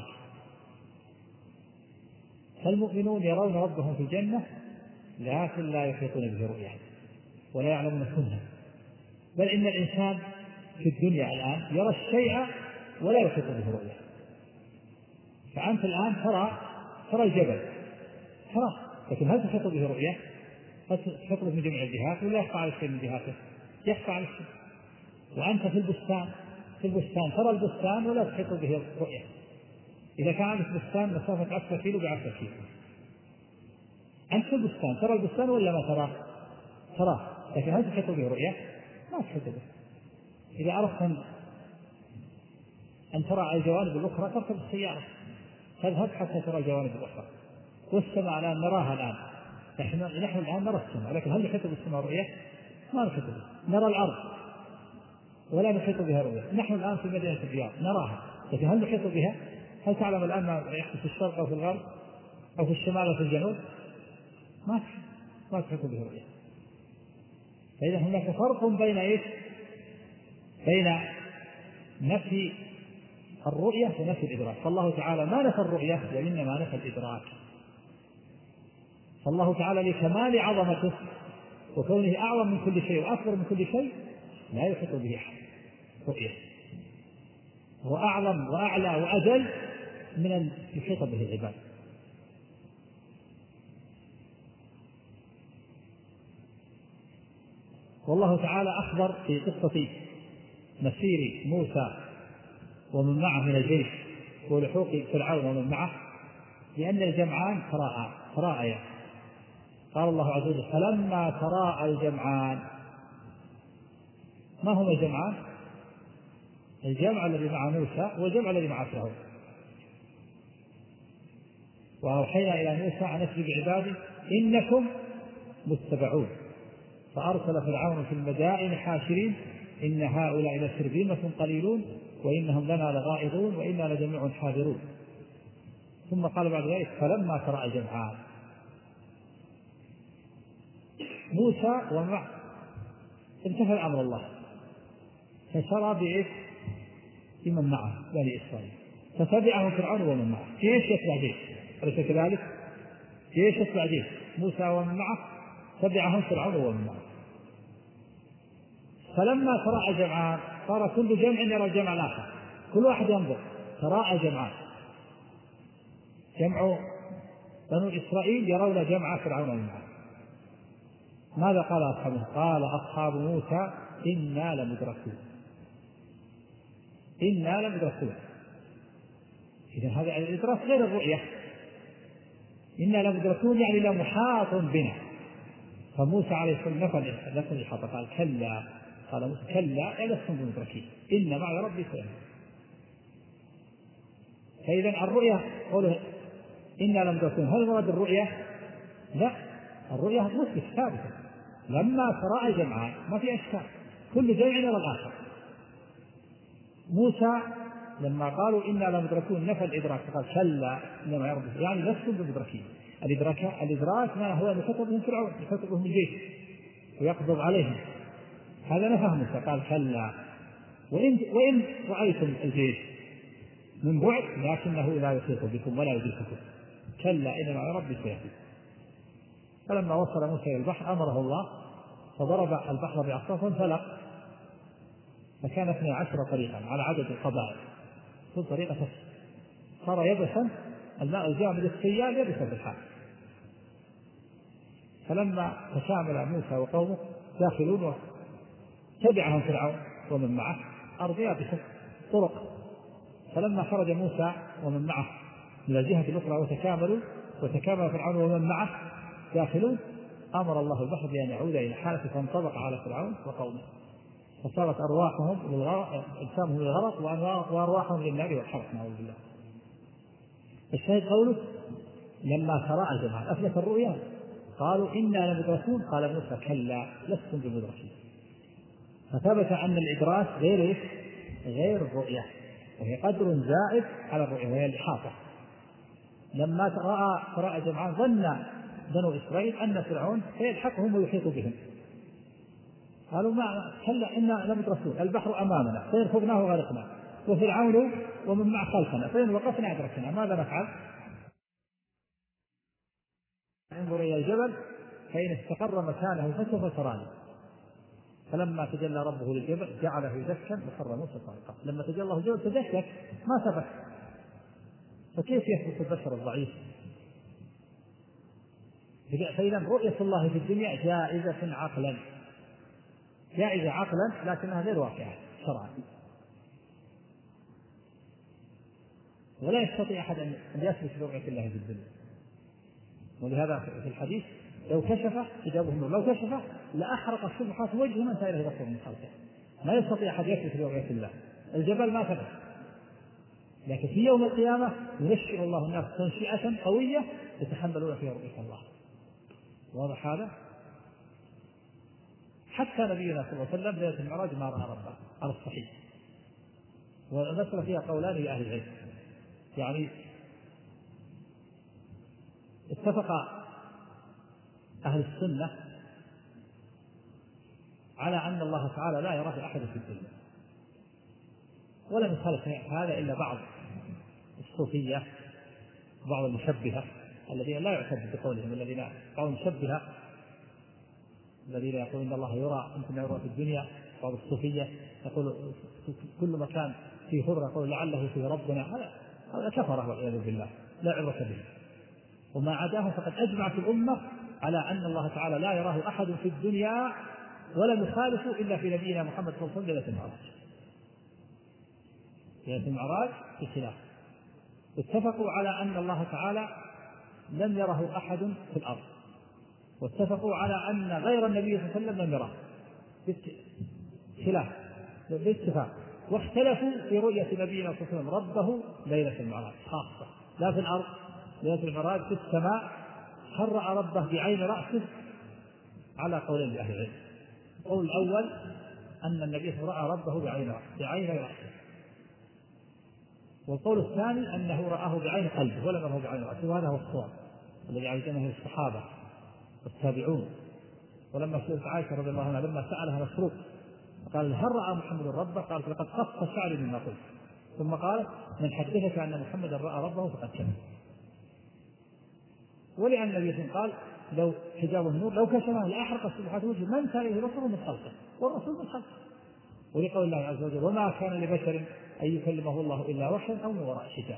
Speaker 1: فالمؤمنون يرون ربهم في الجنة لكن لا يحيطون به رؤية ولا يعلمون كنه، بل إن الإنسان في الدنيا الآن يرى الشيء ولا يحيط به رؤية. فأنت الآن ترى ترى الجبل ترى، لكن هل تحيط به رؤية؟ هل تحيط به من جميع الجهات ولا يخفى على الشيء من جهاته؟ يخفى على الشيء. وأنت في البستان في البستان ترى البستان ولا تحيط به رؤية. إذا كان عندك بستان مسافة عشرة كيلو بعشرة كيلو، أنت في البستان ترى البستان ولا ما ترى؟ ترى، لكن هل تحيط به رؤية؟ ما تحيط به. إذا أردت أن ترى الجوانب الأخرى تركب السيارة تذهب حتى ترى الجوانب الأخرى. والسماء الآن نراها الآن، نحن نحن الآن نرى السماء، لكن هل نحيط بالسماء رؤية؟ ما نحيط بها. نرى الأرض ولا نحيط بها رؤية. نحن الآن في مدينة الرياض نراها، لكن هل نحيط بها؟ هل تعلم الآن ما يحدث في الشرق أو في الغرب أو في الشمال أو في الجنوب؟ ما ما تحيط به رؤية. فإذا هناك فرق بين إيش؟ بين نفي الرؤية ونفي الإدراك. فالله تعالى ما نفى الرؤية وإنما نفى الإدراك. فالله تعالى لكمال عظمته وكونه أعظم من كل شيء وأكبر من كل شيء لا يحيط به رؤية، هو أعظم وأعلى وأجل من أن يحيط به العباد. والله تعالى أخبر في قصة مسير موسى ومن معه من الجيش ولحوق فرعون ومن معه لأن الجمعان تراءيا. قال الله عز وجل فلما تراءى الجمعان. ما هما الجمعان؟ الجمع الذي مع موسى والجمع الذي مع فرعون. وأوحينا إلى موسى أن أسر بعبادي إنكم متبعون فأرسل فرعون في المدائن حاشرين إن هؤلاء لشرذمة قليلون وإنهم لنا لغائظون وإنا لجميع حاذرون. ثم قال بعد ذلك فلما تراءى الجمعان. موسى ومع امتثل أمر الله فسرى بإيش؟ بمن معه بني إسرائيل فتبعهم فرعون ومن معه. جيش يتبع جيش، أليس كذلك؟ جيش يتبع جيش، موسى ومن معه تبعهم فرعون ومن معه. فلما تراءى جمعان صار كل جمع يرى الجمع الآخر، كل واحد ينظر، تراءى جمعان، جمع بنو إسرائيل يرون جمع فرعون معه. ماذا قال أصحابه؟ قال أصحاب موسى إنا لمدركون، إنا لمدركون. إذا هذا الإدراك غير الرؤية، إنا لمدركون يعني لمحاط بنا. فموسى عليه السلام نفى الإحاطة، قال كلا، قال موسى كلا لستم بمدركين إن معي ربي سيهدين. فإذا الرؤية قوله إنا لمدركون، هل مراد الرؤية؟ لا، الرؤية مثبت ثابتة. لما تراءى جمعان ما في أشكال، كل جمع يرى الآخر. موسى لما قالوا إنا لمدركون نفى الإدراك، قال كلا إنما يرى ربي، يعني لستم بمدركين. الإدراك الإدراك ما هو يحيط بهم فرعون، يحيط بهم الجيش ويقبض عليهم، هذا نفهم موسى، قال كلا وإن, وإن رأيتم الجيش من بعد لكنه لا يحيط بكم ولا يدرككم، كلا إنما يرى ربي سيهدين. فلما وصل موسى إلى البحر أمره الله فضرب البحر بعصاه فانفلق، فكان اثني عشر طريقا على عدد القبائل، كل طريقة صار يبسا، الماء الجامد السيال يبسا بالحال. فلما تشامل موسى وقومه داخلون تبعهم فرعون ومن معه أرض يابسة طرق. فلما خرج موسى ومن معه من الجهة الأخرى وتكاملوا وتكامل فرعون ومن معه داخلون، أمر الله البحر بأن يعود إلى حالته فانطبق على فرعون وقومه، فصارت أرواحهم للغرق، أجسامهم للغرق وأرواحهم للنار والحرق، نعوذ بالله. الشاهد قوله لما تراءى جمعان أثبت الرؤيا، قالوا إنا لمدركون، قال موسى كلا لستم بمدركين. فثبت أن الإدراك غير غير الرؤية، وهي قدر زائد على الرؤية وهي الإحاطة. لما تراءى تراءى جمعان ظن بنو إسرائيل أن فرعون سيلحقهم ويحيط بهم، قالوا ما كلا إنا لمدركون، البحر أمامنا فإن خذناه غرقنا وفرعون ومن معه خلفنا فإن وقفنا أدركنا، ماذا نفعل؟ انظر إلى الجبل فإن استقر مكانه فسوف تراني. فلما تجلى ربه للجبل جعله دكا وخر موسى صاعقا. لما تجلى الله الجبل تدكك ما ثبت، فكيف يثبت البشر الضعيف؟ فإذا رؤية الله في الدنيا جائزة عقلا، جائزة عقلا لكنها غير واقعة شرعا، ولا يستطيع أحد أن يثبت برؤية الله في الدنيا. ولهذا في الحديث لو كشف حجابه النور، لو كشف لأحرق السبحات وجه من سائره بصر من خلقه، ما يستطيع أحد يثبت برؤية الله. الجبل ما ثبت، لكن في يوم القيامة ينشئ الله الناس تنشئة قوية يتحملون فيها رؤية الله. واضح هذا؟ حتى نبينا صلى الله عليه وسلم ليلة المعراج ما رأى ربه على الصحيح، والمسألة فيها قولان لأهل العلم. يعني اتفق أهل السنة على أن الله تعالى لا يراه أحد في الدنيا، ولم يخالف هذا إلا بعض الصوفية، بعض المشبهة الذين لا يعتد بقولهم، الذين بعض المشبهة الذين يقولون إن الله يرى أنتم يرى في الدنيا. بعض الصوفية يقول كل مكان فيه خضرة يقول لعله فيه ربنا، هذا كفره والعياذ بالله لا عبرة به. وما عداه فقد أجمعت الأمة على أن الله تعالى لا يراه أحد في الدنيا ولم يخالفوا إلا في نبينا محمد صلى الله عليه وسلم ليلة المعراج. ليلة المعراج في خلاف، اتفقوا على أن الله تعالى لم يره أحد في الأرض، واتفقوا على أن غير النبي صلى الله عليه وسلم لم يره خلاف باتفاق. واختلفوا في رؤية نبينا صلى الله عليه وسلم ربه ليلة المعراج خاصة، لا في الأرض. ليلة المعراج في السماء، هل رأى ربه بعين رأسه؟ على قولين لأهل العلم. القول الأول أن النبي صلى الله عليه وسلم رأى ربه بعين بعين رأسه، والقول الثاني أنه رآه بعين قلبه ولم يره بعين رأسه، وهذا هو الصواب الذي عليه جميع الصحابة والتابعون. ولما سئلت عائشة رضي الله عنها لما سألها مسروق قال هل رأى محمد ربه؟ قالت لقد قص شعري مما قلت. ثم قالت من حدثك أن محمدا رأى ربه فقد كذب. ولأن النبي قال لو حجاب النور لو كشفه لأحرق السبحات وجه من سائره بصره من خلقه، والرسول من خلقه. ولقول الله عز وجل وما كان لبشر أن يكلمه الله إلا وحيا أو من وراء حجاب.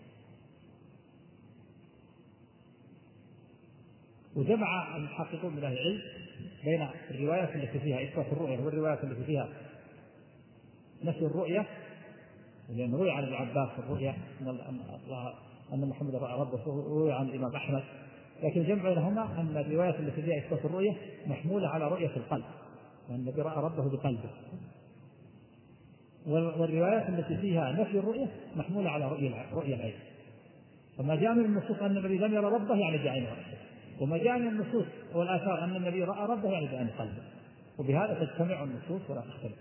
Speaker 1: وجمع المحققون من أهل العلم بين الروايات التي فيها إثبات الرؤية والروايات التي فيها نفي الرؤية، لأن روي عن ابن عباس الرؤية أن محمد رأى ربه، وروي عن الإمام أحمد، لكن الجمع بينهما أن الروايات التي فيها إثبات الرؤية محمولة على رؤية القلب، وأن النبي رأى ربه بقلبه، والروايات التي فيها نفي الرؤية محمولة على رؤية العين. فما جاء من النصوص أن النبي لم يرى ربه يعني بعينه، وما جاء من النصوص والآثار أن النبي رأى ربه يعني بعين قلبه، وبهذا تجتمع النصوص ولا تختلف.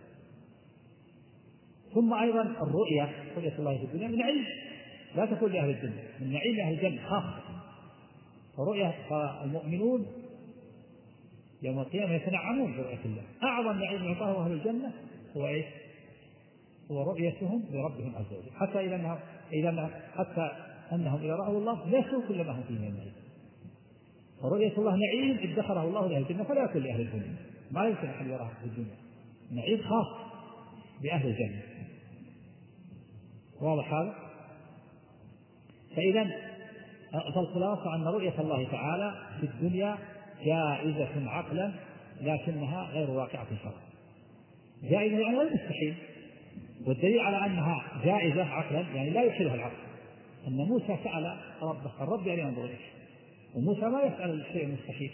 Speaker 1: ثم أيضا الرؤية، رؤية الله في الدنيا من علم لا تكون لأهل الدنيا، من نعيم أهل الجنة خاصة. فرؤية المؤمنون يوم القيامة يتنعمون برؤية الله. أعظم نعيم يعطاه أهل الجنة هو إيه؟ هو رؤيتهم لربهم عز وجل، حتى إذا أنهم إذا حتى أنهم إذا رأوا الله ليسوا كل ما هم فيه من النعيم. فرؤية الله نعيم ادخره الله لأهل الجنة فلا يكون لأهل الدنيا، ما يمكن أحد يراه في الدنيا، نعيم خاص بأهل الجنة. واضح هذا؟ فإذا فالخلاصة أن رؤية الله تعالى في الدنيا جائزة عقلا لكنها غير واقعة شرعا. جائزة يعني غير مستحيل، والدليل على أنها جائزة عقلا يعني لا يحيلها العقل أن موسى سأل ربه الرب يعني ينظر إليه، وموسى ما يسأل الشيء المستحيل،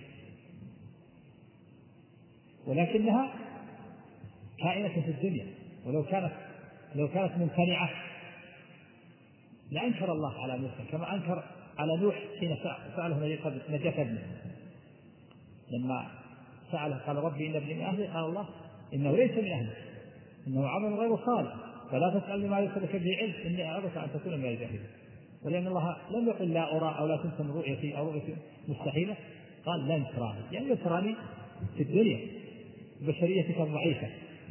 Speaker 1: ولكنها كائنة في الدنيا. ولو كانت لو كانت ممتنعة لأنكر الله على موسى كما أنكر على نوح حين سأله نجاة ابنه، لما سأله قال ربي إن ابني من أهلي، قال الله إنه ليس من أهلك إنه عمل غير صالح فلا تسألني ما ليس لك به علم إني أعظك أن تكون من الجاهلين. ولأن الله لم يقل لا أرى أو لا تنسى من رؤيتي أو رؤيتي مستحيلة، قال لن تراني يعني لن تراني في الدنيا بشريتك الضعيفة.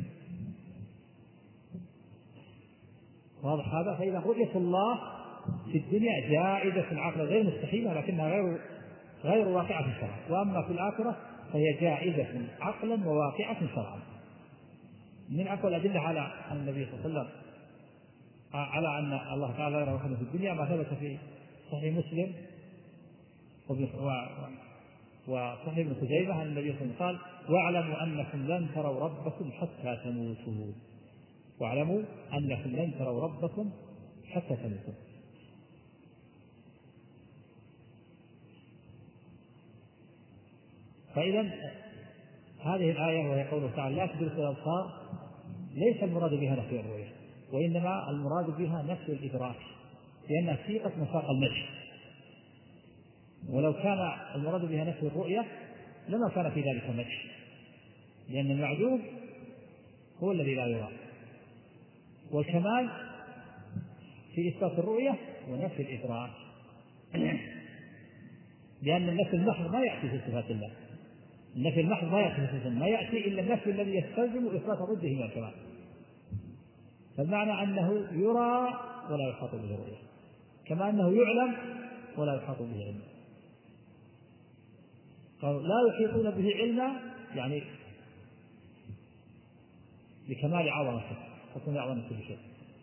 Speaker 1: واضح هذا؟ فإذا رؤية الله في الدنيا جائزة العقل غير مستحيلة لكنها غير غير واقعة شرعا، وأما في الآخرة فهي جائزة عقلا وواقعة شرعا. من أقوى الأدلة على النبي صلى الله عليه وسلم على أن الله تعالى يرى أحد في الدنيا ما ثبت في صحيح مسلم وصحيح ابن خزيمة أن النبي صلى الله عليه وسلم قال واعلموا أنكم لن تروا ربكم حتى تموتوا، واعلموا أنكم لن تروا ربكم حتى تموتوا. فإذا هذه الآية وهي قوله تعالى لا تدرك الأبصار ليس المراد بها نفي الرؤية، وإنما المراد بها نفي الإدراك، لأنها سيقت مساق المشي. ولو كان المراد بها نفي الرؤية لما كان في ذلك مشي، لأن المعدوم هو الذي لا يرى، والكمال في إثبات الرؤية ونفي الإدراك، لأن النفي المحض ما يأتي في صفات الله، النفي المحض ما يأتي في صفات الله، ما يأتي إلا النفي الذي يستلزم إثبات ضده من الكمال. فالمعنى أنه يرى ولا يحاط به رؤية، كما أنه يعلم ولا يحاط به علم. قالوا لا يحيطون به علما يعني بكمال عظمته تكون أعظم كل شيء.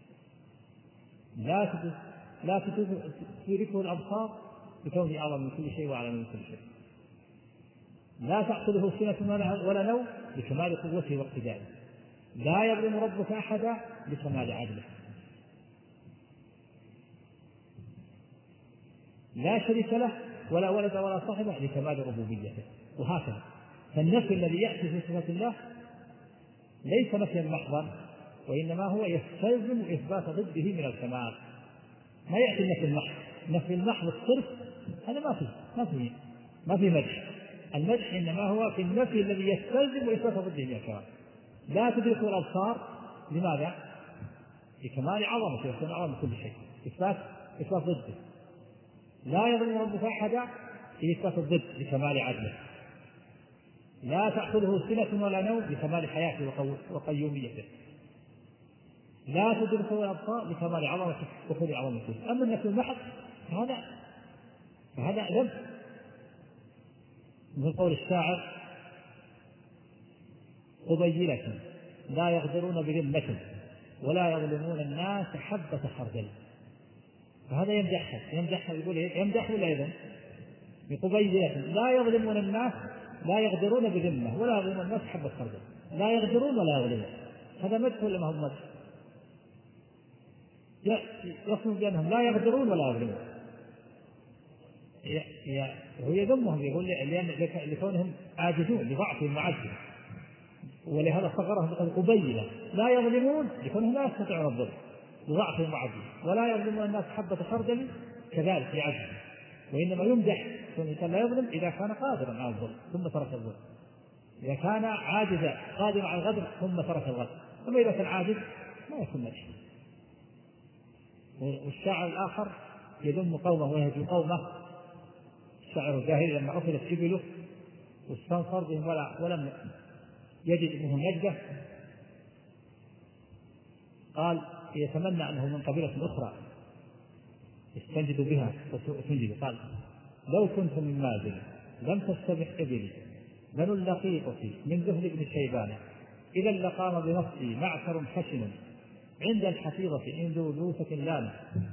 Speaker 1: لا لا تدركه الأبصار بكونه أعظم من كل شيء وأعلم من كل شيء. لا تأخذه سنة ولا نوم بكمال قوته واقتداره. لا يظلم ربك أحدا بكمال عدله. لا شريك له ولا ولد ولا صاحبه لكمال ربوبيته. وهكذا فالنفي الذي يأتي في صفات الله ليس نفيا محضا، وإنما هو يستلزم إثبات ضده من الكمال. ما يأتي النفي المحض، نفي المحض الصرف هذا ما فيه ما فيه ما فيه مدح. المدح إنما هو في النفي الذي يستلزم إثبات ضده من الكمال. لا تدركه الأبصار لماذا؟ لكمال عظمته ويكون أعظم من كل شيء، إثبات إثبات ضده. لا يظلم ربك أحدا في إثبات الضد لكمال عدله. لا تأخذه سنة ولا نوم لكمال حياته وقيوميته. لا تدركه الأبصار لكمال عظمته وكل عظمته. أما النفي المحض هذا فهذا ذنب، من قول الشاعر قبيلة لا يغدرون بذمة ولا يظلمون الناس حبة خردل. فهذا يمدحهم يمدحهم يقول إيه؟ يمدح ولا يذم؟ بقبيلة لا يظلمون الناس، لا يغدرون بذمة ولا يظلمون الناس حبة خردل. لا يغدرون ولا يظلمون، هذا مدح ولا ما هو مدح؟ يقصد بأنهم لا يغدرون ولا يظلمون. هو يذمهم يقول لكونهم عاجزون لضعفهم وعجزهم، ولهذا صغرهم قبيلة. لا يظلمون لكونهم لا يستطيعون الظلم لضعفهم وعجزهم، ولا يظلمون الناس حبة خردل كذلك لعجزهم. وإنما يمدح الإنسان لا يظلم إذا كان قادرا على الظلم ثم ترك الظلم، إذا كان عاجزا قادرا على الغدر ثم ترك الغدر. أما إذا كان عاجز ما يكون مدح. والشاعر الآخر يذم قومه ويهجو قومه، الشاعر الجاهلي لما أخذت إبله واستنصر بهم ولا ولم يجد منهم نجدة قال يتمنى أنه من قبيلة أخرى يستنجد بها وتنجد. قال لو كنت من مازل لم تستبح إبلي بنو اللقيطة من ذهل بن شيبان إذا لقام بنفسي معشر خشن عند الحفيظة إن ذو لوثة لانة.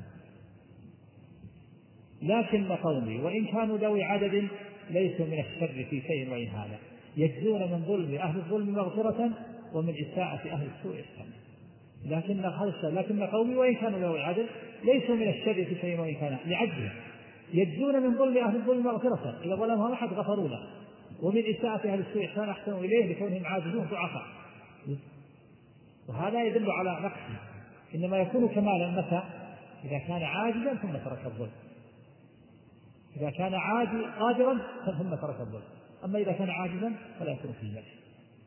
Speaker 1: لكن قومي وإن كانوا ذوي عدد ليسوا من الشر في شيء وإن هذا يجزون من ظلم أهل الظلم مغفرة ومن إساءة أهل السوء إحسانا. لكن لكن قومي وإن كانوا ذوي عدد ليسوا من الشر في شيء وإن كان لعجزهم يجزون من ظلم أهل الظلم مغفرة إذا ظلمهم أحد غفروا له، ومن إساءة أهل السوء إحسانا أحسنوا إليه لكونهم عاجزون ضعفاء. وهذا يدل على نقصه، إنما يكون كمالا متى؟ إذا كان عاجزا ثم ترك الظلم، إذا كان عاجز قادرا ثم ترك الظلم. أما إذا كان عاجزا فلا يكون فيه نفي.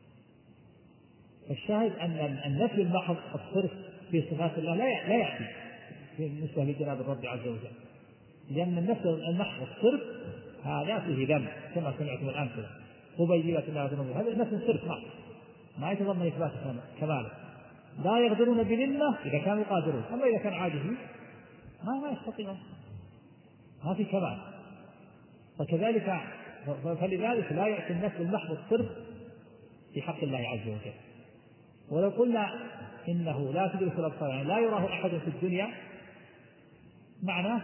Speaker 1: فالشاهد أن النفي المحض الصرف في صفات الله لا يأتي بالنسبة لجناب الرب عز وجل، لأن النفي المحض الصرف هذا فيه ذنب كما سمعتم الأمثلة قبيلة لا يغدرون، هذا النفي الصرف محض ما يتضمن إثبات كماله. لا يغدرون بذمة إذا كانوا قادرون، أما إذا كان عاجزين ما ما يستطيعون، ما في كمال. فكذلك فلذلك لا يأتي النفي المحض الصرف في حق الله عز وجل. ولو قلنا إنه لا تدرك الأبصار يعني لا يراه أحد في الدنيا، معناه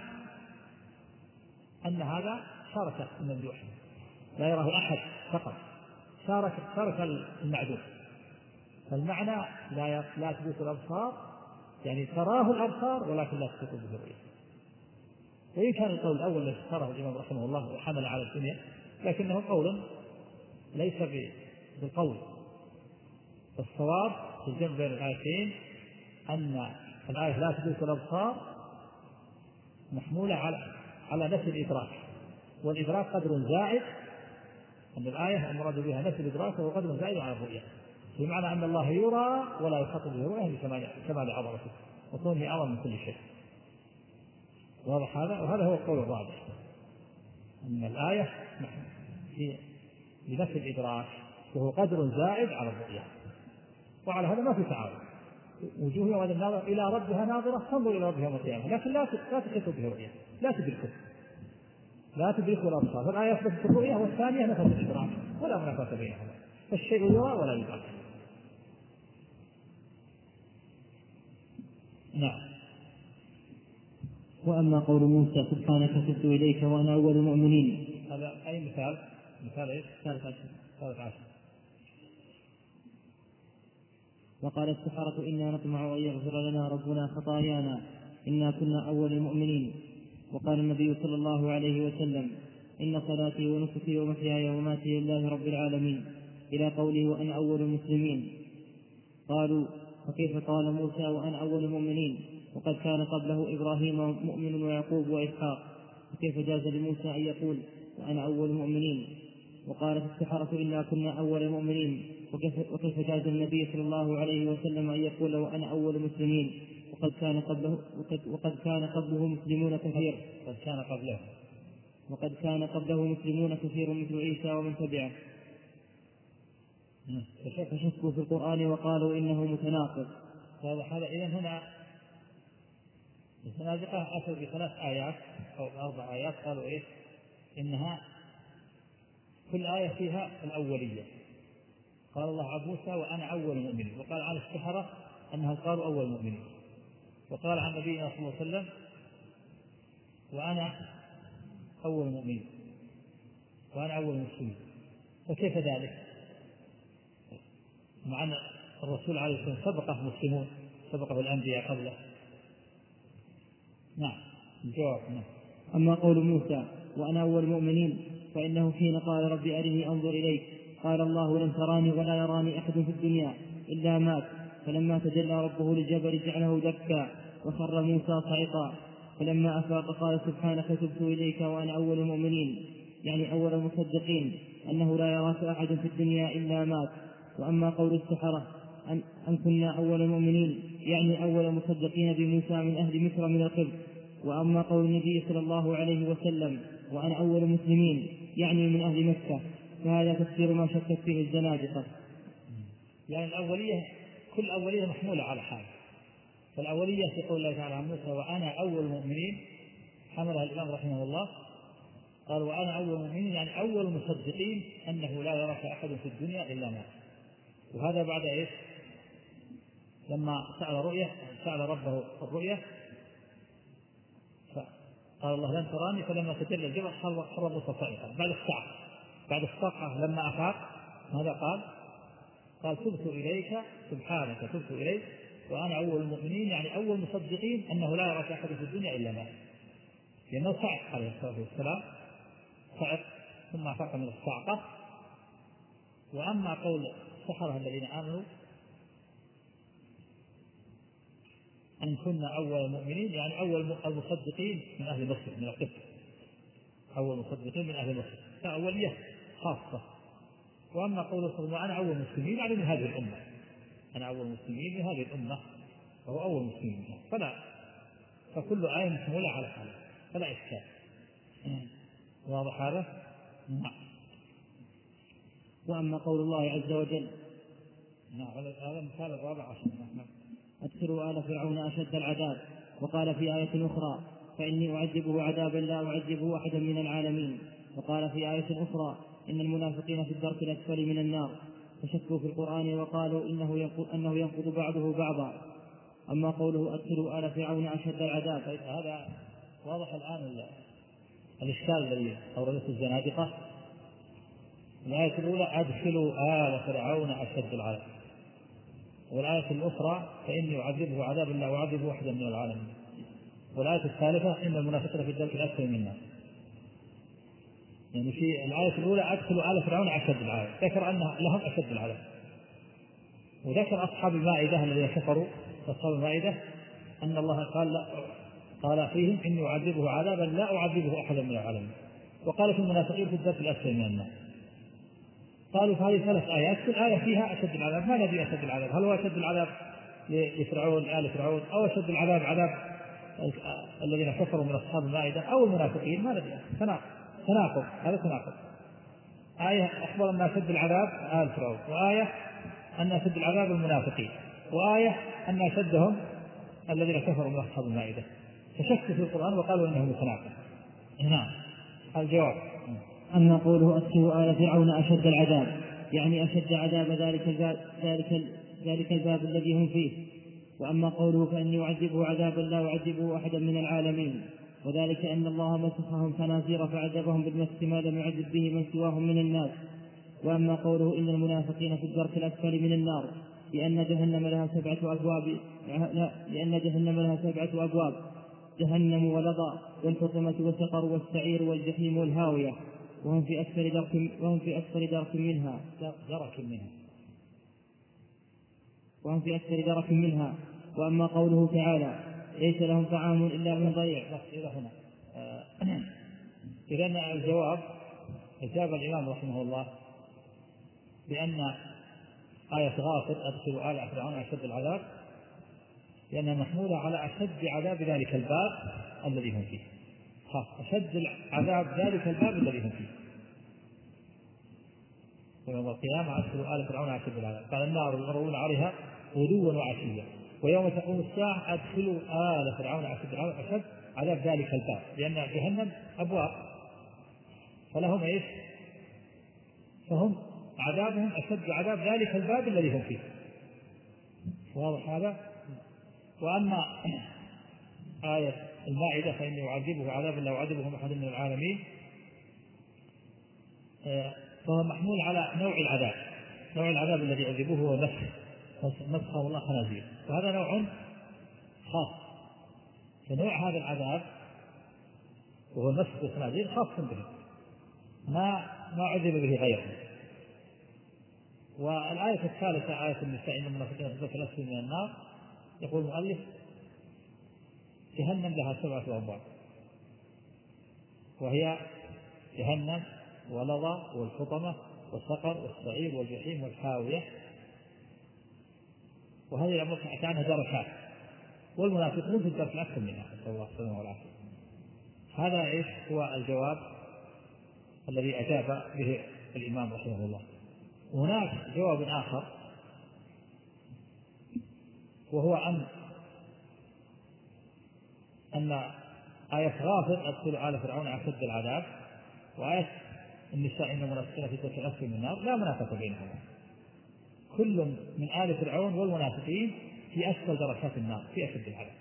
Speaker 1: أن هذا شارك الممدوح، لا يراه أحد فقط شارك شارك المعدوم. فالمعنى لا لا تدرك الأبصار يعني تراه الأبصار ولكن لا تدرك به الرؤية. وإن كان القول الأول الذي اختاره الإمام رحمه الله وحمل على الدنيا لكنه قول ليس بالقول. الصواب في الجمع بين الآيتين أن الآية لا تدرك الأبصار محمولة على على نفي الإدراك، والإدراك قدر زائد، أن الآية المراد بها نفي الإدراك وهو قدر زائد على الرؤية، بمعنى أن الله يرى ولا يخاطب به رؤية كمال عظمته وكونه أعظم من كل شيء. واضح هذا؟ وهذا هو القول الرابع، أن الآية في بنفي الإدراك وهو قدر زائد على الرؤية. وعلى هذا ما في تعارض، وجوه يوم الناظر إلى ربها ناظرة تنظر إلى ربها يوم القيامة، لكن لا لا تحيط به رؤية، لا تدركه، لا تدركه الأبصار. فالآية أثبتت الرؤية والثانية نفت الإدراك ولا منافاة بينهما، فالشيء يرى ولا يدرك. نعم.
Speaker 2: وأما قول موسى سبحانك تبت إليك وأنا أول المؤمنين،
Speaker 1: هذا أي مثال؟ مثال إيش؟ ثالث عشر. ثالث عشر.
Speaker 2: وقال السحرة إنا نطمع أن يغفر لنا ربنا خطايانا إنا كنا أول المؤمنين. وقال النبي صلى الله عليه وسلم إن صلاتي ونسكي ومحياي ومماتي لله رب العالمين إلى قوله وأنا أول المسلمين. قالوا فكيف قال موسى وأنا أول المؤمنين وقد كان قبله إبراهيم مؤمن ويعقوب وإسحاق، فكيف جاز لموسى أن يقول وأنا أول المؤمنين؟ وقالت السحرة إنا كنا أول المؤمنين وكيف, وكيف جاز النبي صلى الله عليه وسلم أن يقول وأنا أول المسلمين وقد كان قبله وقد, وقد كان قبله مسلمون كثير
Speaker 1: قد كان قبله
Speaker 2: وقد كان قبله مسلمون كثير مثل عيسى ومن تبعه، فشكوا في القرآن وقالوا إنه متناقض.
Speaker 1: هذا إذن هنا الزنادقة أتوا بثلاث آيات أو أربع آيات قالوا إيه إنها كل آية فيها الأولية، قال الله عن موسى وأنا أول المؤمنين، وقال عن السحرة أنهم قالوا أول المؤمنين، وقال عن نبينا صلى الله عليه وسلم وأنا أول المؤمنين وأنا أول المسلمين. فكيف ذلك؟ مع أن الرسول عليه الصلاة والسلام سبقه مسلمون، سبقه الأنبياء قبله. نعم الجواب نعم.
Speaker 2: أما قول موسى وأنا أول المؤمنين فإنه حين قال رب أرني أنظر إليك قال الله لن تراني ولا يراني أحد في الدنيا إلا مات، فلما تجلى ربه للجبل جعله دكا وخر موسى صعقا، فلما أفاق قال سبحانك تبت إليك وأنا أول المؤمنين، يعني أول المصدقين أنه لا يراك أحد في الدنيا إلا مات. وأما قول السحرة أن, أن كنا أول المؤمنين يعني أول المصدقين بموسى من أهل مصر من القبط. وأما قول النبي صلى الله عليه وسلم وأنا أول المسلمين يعني من أهل مكة، فهذا تفسير ما شكت فيه الزنادقة.
Speaker 1: يعني الأولية كل أولية محمولة على حال، فالأولية في قول الله تعالى عن موسى وأنا أول المؤمنين حملها الإمام رحمه الله، قال وأنا أول المؤمنين يعني أول المصدقين أنه لا يراك أحد في الدنيا إلا مات. وهذا بعد إيش؟ لما سأل رؤية سأل ربه الرؤية قال الله لن تراني، فلما تجلى الجبل خر موسى صعقا بعد الساعة بعد الصاعقة لما أفاق ماذا قال؟ قال تبت إليك سبحانك تبت إليك وأنا أول المؤمنين يعني أول مصدقين أنه لا يراك أحد في الدنيا إلا مات، لأنه صعق عليه الصلاة والسلام صعق ثم أفاق من الصاعقة. وأما قول السحرة الذين آمنوا أن كنا أول المؤمنين يعني أول المصدقين من أهل مصر من القبط، أول المصدقين من أهل مصر فأولية خاصة. وأما قوله صلى الله عليه وسلم أنا أول المسلمين يعني من هذه الأمة، أنا أول المسلمين من هذه الأمة وهو أول المسلمين، فلا فكل آية محمولة على حالها فلا إشكال. واضح هذا؟ نعم.
Speaker 2: وأما قول الله عز وجل
Speaker 1: نعم هذا المثال الرابع عشر
Speaker 2: أدخلوا آل فرعون أشد العذاب، وقال في آية أخرى فإني أعذبه عذابا لا أعذبه أحدا من العالمين، وقال في آية أخرى إن المنافقين في الدرك الأسفل من النار، فشكوا في القرآن وقالوا إنه ينقض, إنه ينقض بعضه بعضا. أما قوله أدخلوا آل فرعون أشد العذاب
Speaker 1: هذا واضح الآن الإشكال الذي أوردته الزنادقة. الآية الأولى أدخلوا آل فرعون أشد العذاب، والآية الأخرى فإني أعذبه عذابا لا أعذبه أحدا من العالمين، والآية الثالثة إن المنافقين في الدرك الأسفل من النار. يعني في الآية الأولى أدخلوا آل فرعون أشد العذاب، ذكر أن لهم أشد العذاب، وذكر أصحاب المائدة الذين كفروا أصحاب المائدة أن الله قال لا قال فيهم إني أعذبه عذابا لا أعذبه أحدا من العالمين، وقال في المنافقين في الدرك الأسفل من النار. قالوا في هذه ثلاث آيات كل آية فيها أشد العذاب، ما الذي أشد العذاب؟ هل هو أشد العذاب لفرعون آل فرعون أو أشد العذاب عذاب الذين كفروا من أصحاب المائدة أو المنافقين؟ ما الذي تناقض، هذا تناقض. آية أخبر أن أشد العذاب آل فرعون، وآية أن أشد العذاب المنافقين، وآية أن أشدهم الذين كفروا من أصحاب المائدة، فشكوا في القرآن وقالوا إنه متناقض. نعم الجواب.
Speaker 2: أما قوله أدخلوا آل فرعون أشد العذاب يعني أشد عذاب ذلك الباب, ذلك, ذلك الباب الذي هم فيه. وأما قوله فإني أعذبه عذابا لا أعذبه أحدا من العالمين، وذلك أن الله مسخهم خنازير فعذبهم بالمسخ ما لم يعذب به من سواهم من الناس. وأما قوله إن المنافقين في الدرك الأسفل من النار لأن جهنم لها سبعة أبواب لأن جهنم لها سبعة أبواب جهنم ولظى والحطمة والسقر والسعير والجحيم والهاوية، وهم في أكثر درك وهم في أكثر درك منها
Speaker 1: درك منها
Speaker 2: وهم في أكثر درك منها. وأما قوله تعالى ليس لهم طعام إلا من ضريع،
Speaker 1: إلى هنا إذن الجواب أجاب الإمام رحمه الله بأن آية غافر أدخلوا آل فرعون أشد العذاب لأنها محمولة على أشد عذاب ذلك الباب الذي هم فيه، أشد عذاب ذلك الباب الذي هم فيه. ويوم القيامة أدخلوا آل فرعون أشد العذاب، قال النار يعرضون عليها غدوا وعشيا ويوم تقوم الساعة أدخلوا آل فرعون أشد العذاب أشد عذاب ذلك الباب، لأن جهنم أبواب فلهم إيش؟ فهم عذابهم أشد عذاب ذلك الباب الذي هم فيه. واضح هذا؟ وأما آية المائدة فإني أعذبه عذابا لا أعذبه أحد من العالمين فهو محمول على نوع العذاب. نوع العذاب الذي يعذبوه هو مسخ مسخ الله خنازير، وهذا نوع خاص. فنوع هذا العذاب وهو مسخ الخنازير خاص به، ما ما عذب به غيره. والآية الثالثة آية النساء إن المنافقين في الدرك الأسفل من النار، يقول المؤلف جهنم لها سبعة أبواب، وهي جهنم ولظى والحطمة والسقر والسعير والجحيم والحاوية، وهذه الأمور عنها دركات، والمنافقون في الدرك الأسفل منها نسأل الله السلامة والعافية. هذا إيش هو الجواب الذي أجاب به الإمام رحمه الله. هناك جواب آخر وهو أن أن آية غافر أدخل آل فرعون أشد العذاب، وآية النساء إن المنافقين في الدرك الأسفل من النار لا منافسة بينهما، كل من آل فرعون والمنافقين في أسفل دركات النار في أشد العذاب.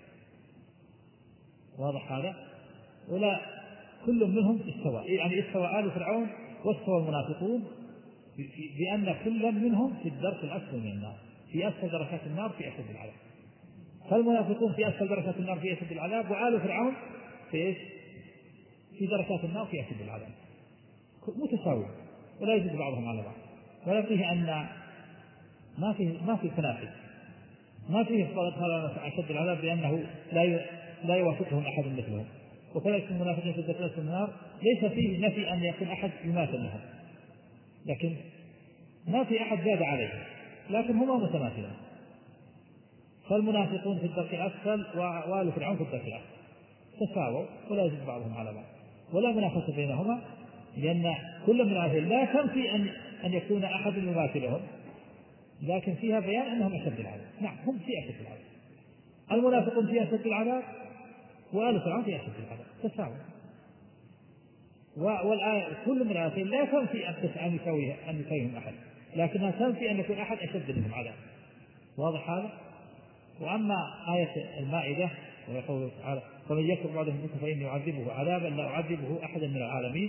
Speaker 1: واضح هذا؟ ولا كل منهم استوى، يعني استوى آل فرعون واستوى المنافقون بأن كل منهم في الدرك الأسفل من النار في أسفل دركات النار في أشد العذاب. فالمنافقون في أسفل دركات النار في أشد العذاب، وآل فرعون في إيش؟ في دركات النار في أشد العذاب، متساوي ولا يزيد بعضهم على بعض، ولا فيه أن ما فيه ما في تنافس، ما فيه أشد العذاب لأنه لا لا يوافقهم أحد مثلهم. وكذلك المنافقين في الدرك الأسفل من النار ليس فيه نفي أن يكون أحد يماثل لهم، لكن ما في أحد زاد عليه، لكن هما متماثلون. فالمنافقون في الدرك الأسفل وآل فرعون في الدرك الأسفل تساووا ولا يزيد بعضهم على بعض، ولا منافسة بينهما، لأن كل من هذه لا تنفي أن أن يكون أحد يماثلهم، لكن فيها بيان أنهم أشد العذاب. نعم هم في أشد العذاب، المنافقون في أشد العذاب وآل فرعون في أشد العذاب تساووا. والآية كل من الآيتين لا تنفي أن يساويها أن يساويهم أحد، لكنها تنفي أن يكون أحد أشد منهم عذاب. واضح هذا؟ وأما آية المائدة ويقول تعالى فمن يكفر بعدهم منكم فإني أعذبه عذابا لا أعذبه أحدا من العالمين،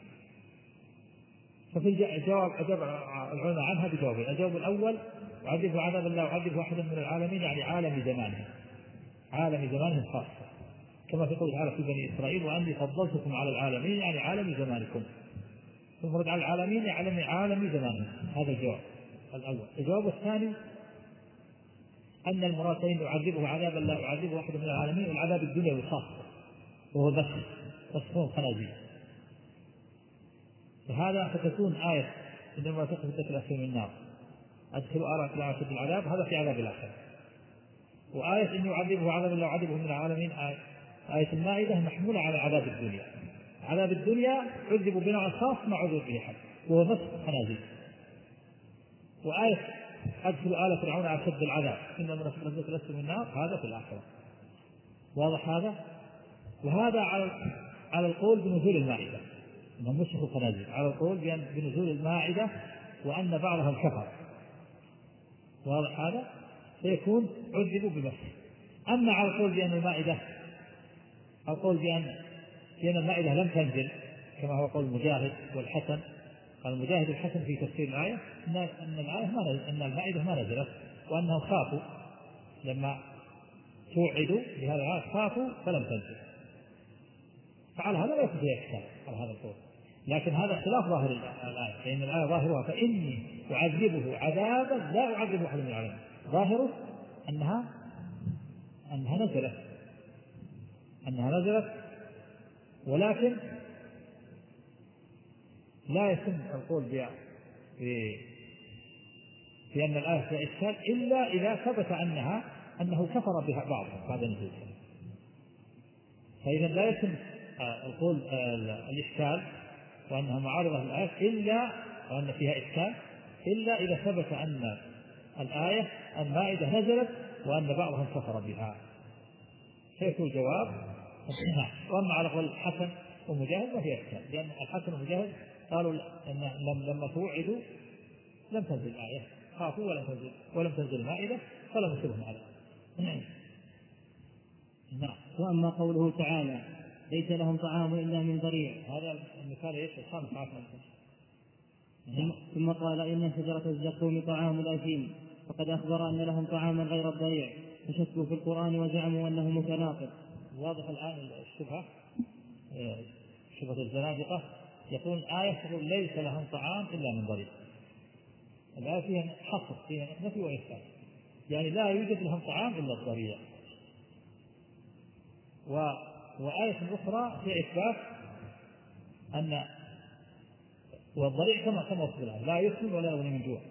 Speaker 1: ففي الجواب أجاب العلماء عنها بجوابين. الجواب الأول أعذبه عذابا لا أعذبه أحدا من العالمين، يعني عالم زمانه، عالم زمانه خاصة، كما في قوله تعالى في بني إسرائيل وأني فضلتكم على العالمين، يعني عالم زمانكم. المراد على العالمين يعني عالم زمانه. هذا الجواب الأول. الجواب الثاني أن المراد فإن أعذبه عذابا لا أعذبه أحد من العالمين، والعذاب الدنيوي خاصة وهو بس تصفون خنازير. فهذا فتكون آية إنما تقف الدرك الأسفل من النار أدخلوا آل فرعون أشد العذاب، هذا في عذاب الآخرة. وآية إن يعذبه عذابا لا أعذبه من العالمين آية, آية المائدة محمولة على عذاب الدنيا. عذاب الدنيا عذبوا بنوع خاص ما عذب به أحد وهو بس خنازير. وآية أدخلوا آل فرعون أشد العذاب إنما نفق الدرك الأسفل من النار هذا في الآخرة. واضح هذا؟ وهذا على على القول بنزول المائدة أنهم مسخوا الخنازير، على القول بنزول المائدة وأن بعضهم كفر. واضح هذا؟ فيكون عذبوا بمسخ. أما على القول بأن المائدة القول بأن بأن المائدة لم تنزل كما هو قول مجاهد والحسن، قال المجاهد والحسن في تفسير الآية أن الآية ما نزل، أن المائدة ما نزلت، وأنهم خافوا لما توعدوا بهذا الآية خافوا فلم تنزل. فعلى هذا لا يكون فيها إشكال على هذا القول، لكن هذا خلاف ظاهر الآية، فإن الآية ظاهرها فإني أعذبه عذابا لا أعذبه أحد من العالمين، ظاهره أنها أنها نزلت أنها نزلت ولكن لا يتم القول بأن الآية فيها إشكال إلا إذا ثبت أنها أنه كفر بها بعضهم بعد نزولها. فإذا لا يتم القول الإشكال وأنها معارضة للآية إلا وأن فيها إشكال إلا إذا ثبت أن الآية المائدة نزلت وأن بعضهم كفر بها، فيكون الجواب وأما على قول الحسن ومجاهد ما فيها إشكال، لأن الحسن ومجاهد قالوا أن لما توعدوا لم تنزل الآية، خافوا ولم تنزل ولم تنزل المائدة فلم يصبهم عليه.
Speaker 2: نعم. وأما قوله تعالى ليس لهم طعام إلا من ضريع،
Speaker 1: هذا المثال ايش؟ الخامس عشر.
Speaker 2: ثم قال إن شجرة الزقوم طعام الأثيم، فقد أخبر أن لهم طعاما غير الضريع، فشكوا في القرآن وزعموا أنه متناقض.
Speaker 1: واضح الآن الشبهة، شبهة الزنادقة. يقول آية تقول ليس لهم طعام إلا من ضريع، الآية فيها حصر، فيها نفي وإثبات، يعني لا يوجد لهم طعام إلا الضريع. و... وآية أخرى في إثبات أن والضريع كما كما وصف الآية لا يسمن ولا يغني من جوع.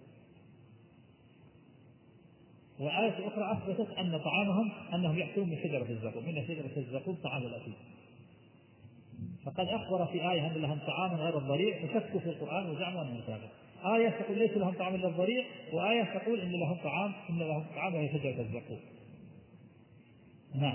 Speaker 1: وآية أخرى أثبتت أن طعامهم أنهم يأكلون من شجرة الزقوم، إن شجرة الزقوم طعام الأثيم. فقد أخبر في آية أن لهم طعاما غير الضريع فشكوا في القرآن وزعموا أنه متابع. آية تقول ليس لهم طعام إلا الضريع، وآية تقول إن لهم طعام إن لهم طعام وهي شجرة الزقوم. نعم.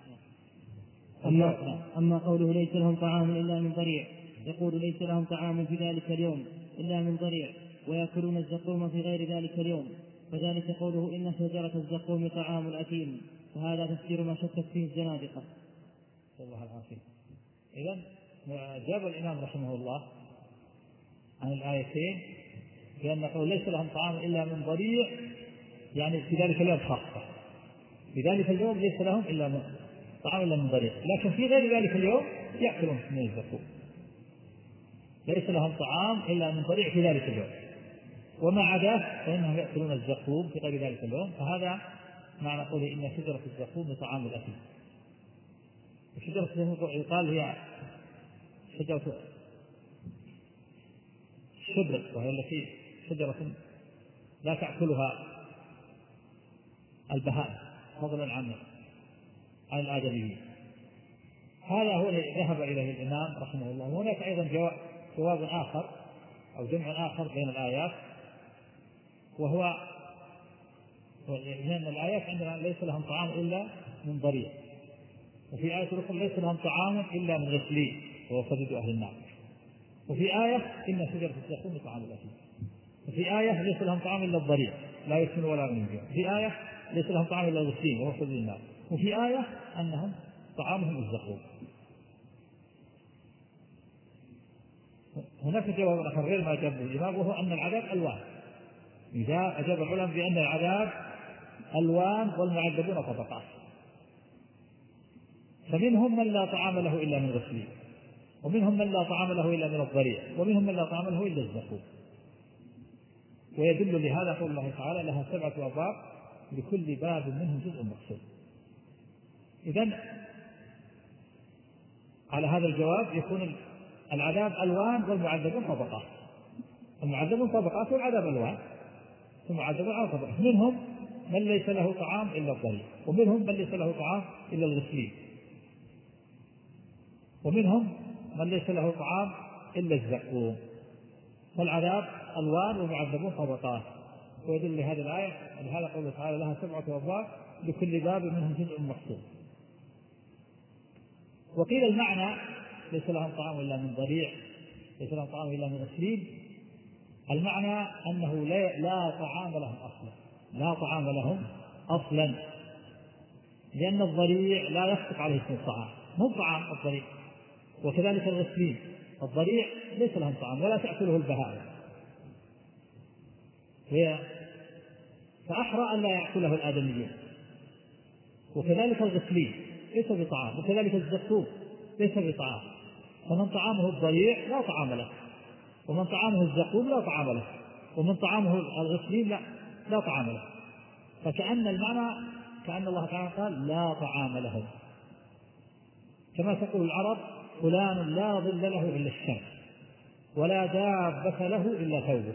Speaker 2: أما, أما قوله ليس لهم طعام إلا من ضريع، يقول ليس لهم طعام في ذلك اليوم إلا من ضريع، ويأكلون الزقوم في غير ذلك اليوم، فذلك قوله إن شجرة الزقوم طعام الأثيم، فهذا تفسير ما شكت فيه الزنادقة.
Speaker 1: الله العافية. إذن جاب الإمام رحمه الله عن الآيتين بأن قول ليس لهم طعام إلا من ضريع، يعني في ذلك اليوم خاصة، في ذلك اليوم ليس لهم إلا من طعام إلا من ضريع، لكن في غير ذلك اليوم يأكلون من الزقوم. ليس لهم طعام إلا من ضريع في ذلك اليوم، وما عداه فإنهم يأكلون الزقوم في غير ذلك اليوم، فهذا معنى قوله إن شجرة الزقوم طعام الأثيم. شجرة الزقوم يقال هي شجرة شبرق، وهي التي شجرة لا تأكلها البهائم فضلا عن عن الآدميين. هذا هو الذي ذهب إليه الإمام رحمه الله. وهناك أيضا جواب آخر أو جمع آخر بين الآيات، وهو لأن الآيات عندنا ليس لهم طعام إلا من ضريع، وفي آية أخرى ليس لهم طعام إلا من غسلين وهو صديد أهل النار، وفي آية إن شجرة الزقوم طعام الأثيم، وفي آية ليس لهم طعام إلا الضريع لا يسمن ولا يغني من جوع، في آية ليس لهم طعام إلا الغسلين وهو صديد النار، وفي آية أنهم طعامهم الزقوم. هناك جواب آخر غير ما جابه الإمام، وهو أن العذاب ألوان. إذا أجاب العلماء بأن العذاب ألوان والمعذبون طبقات، فمنهم من لا طعام له إلا من غسلين، ومنهم من لا طعام له إلا من الضريع، ومنهم من لا طعام له إلا الزقوم. ويدل لهذا قول الله تعالى لها سبعة أبواب لكل باب منهم جزء مقسوم. إذن على هذا الجواب يكون العذاب ألوان والمعذبون طبقات. المعذبون طبقات والعذاب ألوان، المعذبون على طبقات. منهم من ليس له طعام إلا الضريع، ومنهم من ليس له طعام إلا الغسلين، ومنهم من ليس له طعام إلا الزقوم. فالعذاب ألوان والمعذبون طبقات. ويدل لهذه الآية لهذا قوله تعالى لها سبعة أبواب لكل باب منهم جزء مقسوم. وقيل المعنى ليس لهم طعام إلا من ضريع، ليس لهم طعام إلا من غسلين، المعنى أنه لا, لا طعام لهم أصلا، لا طعام لهم أصلا، لأن الضريع لا يصدق عليه اسم الطعام، مو طعام الضريع. وكذلك الغسلين، الضريع ليس لهم طعام ولا تأكله البهائم، فأحرى أن لا يأكله الآدميون. وكذلك الغسلين ليس بطعام، وكذلك الزقوم ليس بطعام. فمن طعامه الضريع لا طعام له، ومن طعامه الزقوم لا طعام له، ومن طعامه الغسلين لا, لا طعام له. فكأن المعنى كأن الله تعالى قال لا طعام لهم، كما تقول العرب فلان لا ظل له إلا الشمس ولا دابة له إلا ثوبه،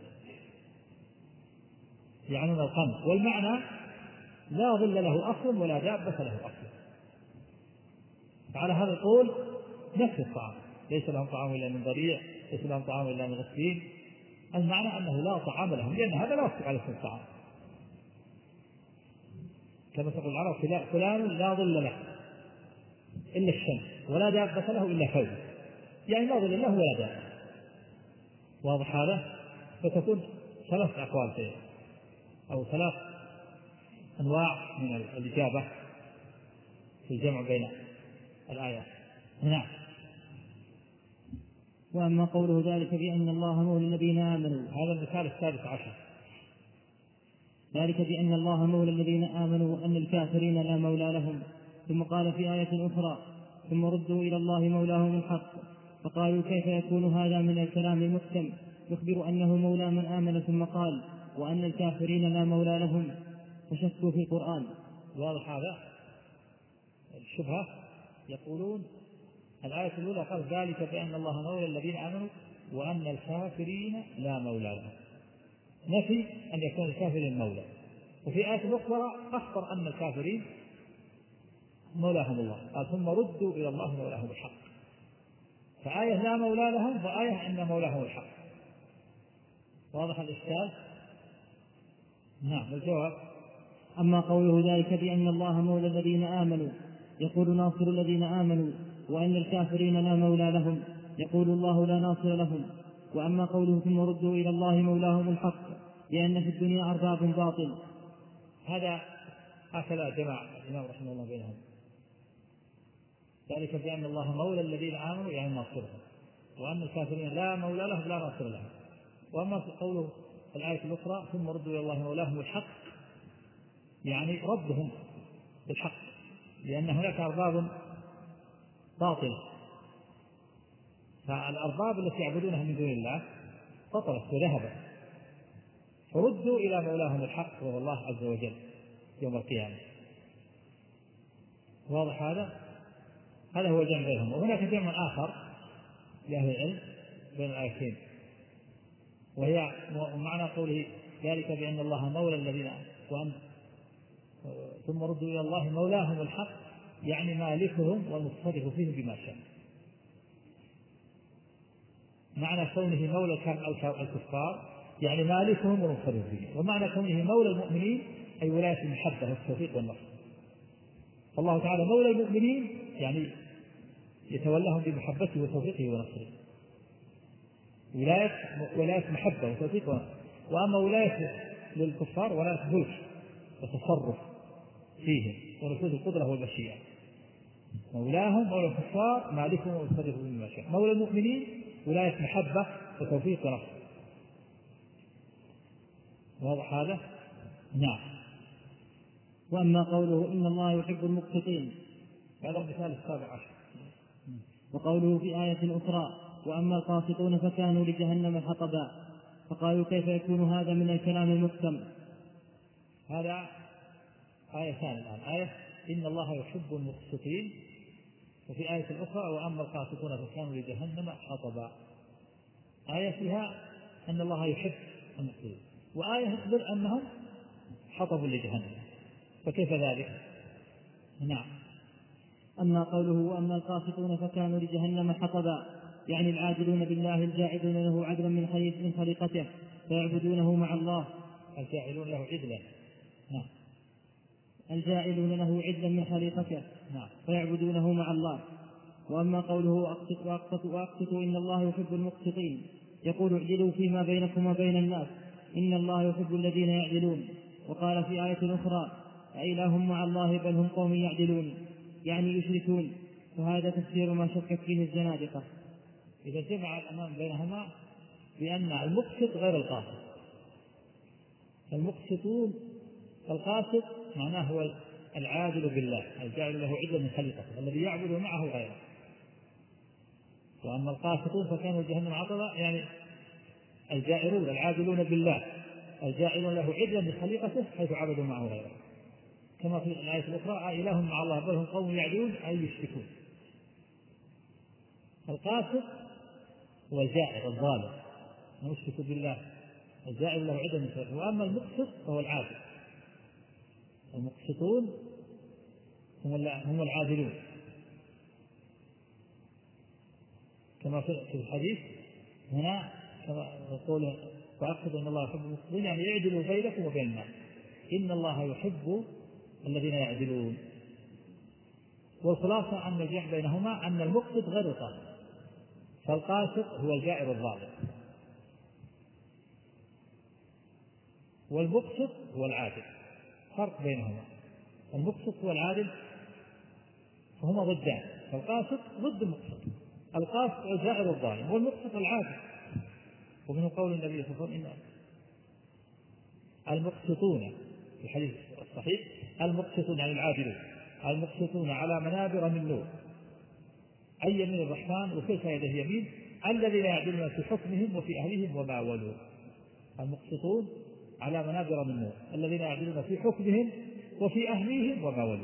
Speaker 1: يعنون القمر. والمعنى لا ظل له أصل ولا دابة له أصل. فعلى هذا القول نفس الطعام، ليس لهم طعام إلا من ضريع، ليس لهم طعام إلا من غسلين، المعنى أنه لا طعام لهم، لأن هذا لا يصدق على اسم الطعام. كما تقول العرب فلان لا ظل له إلا الشمس ولا دابة له إلا ثوبه، يعني لا ظل له ولا دابة. واضح هذا؟ فتكون ثلاث أقوال فيه أو ثلاث أنواع من الإجابة في الجمع بين الآيات. نعم.
Speaker 2: وأما قوله ذلك بأن الله مولى الذين آمنوا،
Speaker 1: هذا المثال السادس عشر.
Speaker 2: ذلك بأن الله مولى الذين آمنوا وأن الكافرين لا مولى لهم. ثم قال في آية أخرى ثم ردوا إلى الله مولاهم الحق، فقالوا كيف يكون هذا من الكلام المحكم يخبر أنه مولى من آمن، ثم قال وأن الكافرين لا مولى لهم، فشكوا في القرآن.
Speaker 1: واضح هذا الشبهة؟ يقولون الآية الأولى قال ذلك بأن الله مولى الذين آمنوا وأن الكافرين لا مولى لهم، نفي أن يكون الكافرين مولى. وفي آية أخرى أخبر أن الكافرين مولاهم الله، قال ثم ردوا إلى الله مولاهم الحق. فآية لا مولى لهم وآية أن مولاهم الحق. واضح الإشكال؟ نعم. الجواب
Speaker 2: أما قوله ذلك بأن الله مولى الذين آمنوا يقول ناصر الذين آمنوا، وأن الكافرين لا مولى لهم يقول الله لا ناصر لهم. وأما قوله ثم ردوا إلى الله مولاهم الحق لأن في الدنيا أرباب باطل،
Speaker 1: هذا هكذا جمع الإمام رحمه الله بينهم. ذلك بأن الله مولى الذين آمنوا يعني ناصرهم، وأن الكافرين لا مولى لهم لا ناصر لهم. وأما قوله في الآية الأخرى ثم ردوا إلى الله مولاهم الحق يعني ردهم بالحق، لأن هناك أرباب باطل، فالأرباب التي يعبدونها من دون الله بطلت وذهبت، فردوا إلى مولاهم الحق وهو الله عز وجل يوم القيامة. واضح هذا؟ هذا هو الجمع بينهم. وهناك جمع آخر لأهل العلم بين الآيتين، وهي معنى قوله ذلك بأن الله مولى الذين وأن ثم ردوا إلى الله مولاهم الحق يعني مالكهم والمتصرف فيهم بما شاء. معنى كونه مولى الكفار يعني مالكهم والمتصرف فيهم، ومعنى كونه مولى المؤمنين أي ولاية المحبة والتوفيق والنصر. فالله تعالى مولى المؤمنين يعني يتولاهم بمحبته وتوفيقه ونصره، ولاية ولاية محبة وتوفيق ونصر. وأما ولاية للكفار ولاية ملك وتصرف فيهم ونفوذ القدرة والمشيئة. مولاهم مولى الكفار مالكهم والمتصرف بما شاء. مولى المؤمنين ولاية محبة وتوفيق ونصر. واضح هذا؟ نعم.
Speaker 2: وأما قوله إن الله يحب المقسطين،
Speaker 1: هذا المثال السابع عشر.
Speaker 2: وقوله في آية أخرى وأما القاسطون فكانوا لجهنم حطبا، فقالوا كيف يكون هذا من الكلام المحكم.
Speaker 1: هذا آية ثانية الآن، آية إن الله يحب المقسطين، وفي آية أخرى وأما القاسطون فكانوا لجهنم حطبا. آية فيها أن الله يحب المقسطين، وآية تخبر أنهم حطب لجهنم، فكيف ذلك؟ نعم.
Speaker 2: أما قوله وأما القاسطون فكانوا لجهنم حطبا يعني العادلون بالله الجاعلون له عدلا من خليقته فيعبدونه مع الله.
Speaker 1: الجاعلون له عدلا. نعم.
Speaker 2: الجاعلون له عدلا من خليقته
Speaker 1: نعم.
Speaker 2: فيعبدونه مع الله. وأما قوله وأقسطوا وأقسطوا إن الله يحب المقسطين يقول اعدلوا فيما بينكم وبين الناس إن الله يحب الذين يعدلون. وقال في آية أخرى أإله مع الله بل هم قوم يعدلون يعني يشركون. وهذا تفسير ما شكت فيه الزنادقة.
Speaker 1: إذا جمع الأمام بينهما بأن المقسط غير القاسط. المقسطون القاسط معناه هو العادل بالله الجاعل له عدلا من خليقته الذي يعبد معه غيره. وأما القاسطون فكانوا جهنم حطبا يعني الجائرون العادلون بالله الجاعلون له عدلا من خليقته حيث عبدوا معه غيره، كما في الآية الأخرى إله مع الله بل هم قوم يعدلون أي يشركون. القاسط هو الجائر الظالم المشرك بالله الجائر له عدل من خليقته. وأما المقسط فهو العادل. المقسطون هم العادلون كما في الحديث هنا كما يقول فأقصد أن الله يحب المقسطين يعني يعدل بينكم وبين الناس إن الله يحب الذين يعدلون. والخلاصة أن الجمع بينهما أن المقسط غير القاسط، فالقاسط هو الجائر الظالم والمقسط هو العادل، فرق بينهما. المقسط هو العادل فهما ضدان، القاسط ضد المقسط، القاسط الجائر الظالم والمقسط العادل. ومنه قول النبي صلى الله عليه وسلم المقسطون في الحديث الصحيح المقسطون يعني العادلون، المقسطون على منابر من نور، أي يمين الرحمن وكلتا يده يمين، الذين يعدلون في حكمهم وفي أهلهم وما ولوا. المقسطون على منابر من نور الذين يعدلون في حكمهم وفي أهلهم وما ولوا.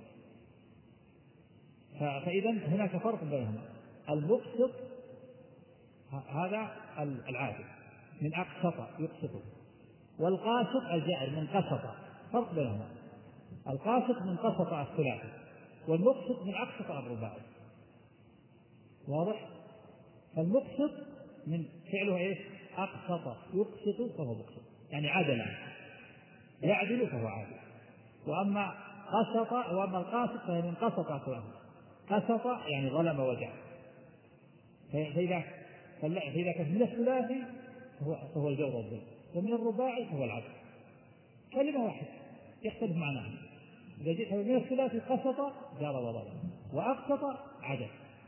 Speaker 1: فإذا هناك فرق بينهما، المقسط هذا العادل من أقسط يقسط، والقاسط الجائر من قسط، فرق بينهما، القاسط من قسط الثلاثي والمقسط من أقسط الرباعي. واضح؟ فالمقسط من فعله ايش؟ أقسط يقسط فهو مقسط يعني عدل، يعدل فهو عادل. وأما قسط وأما القاسط فهو من قسط الثلاثي، قسط يعني ظلم وجعل. فإذا فإذا كان من الثلاثي فهو, فهو الجور والظلم، ومن الرباعي فهو العدل. كلمة واحدة يختلف معناها. إذا جئت من الثلاثي قسط جار وظلم، وأقسط عدل،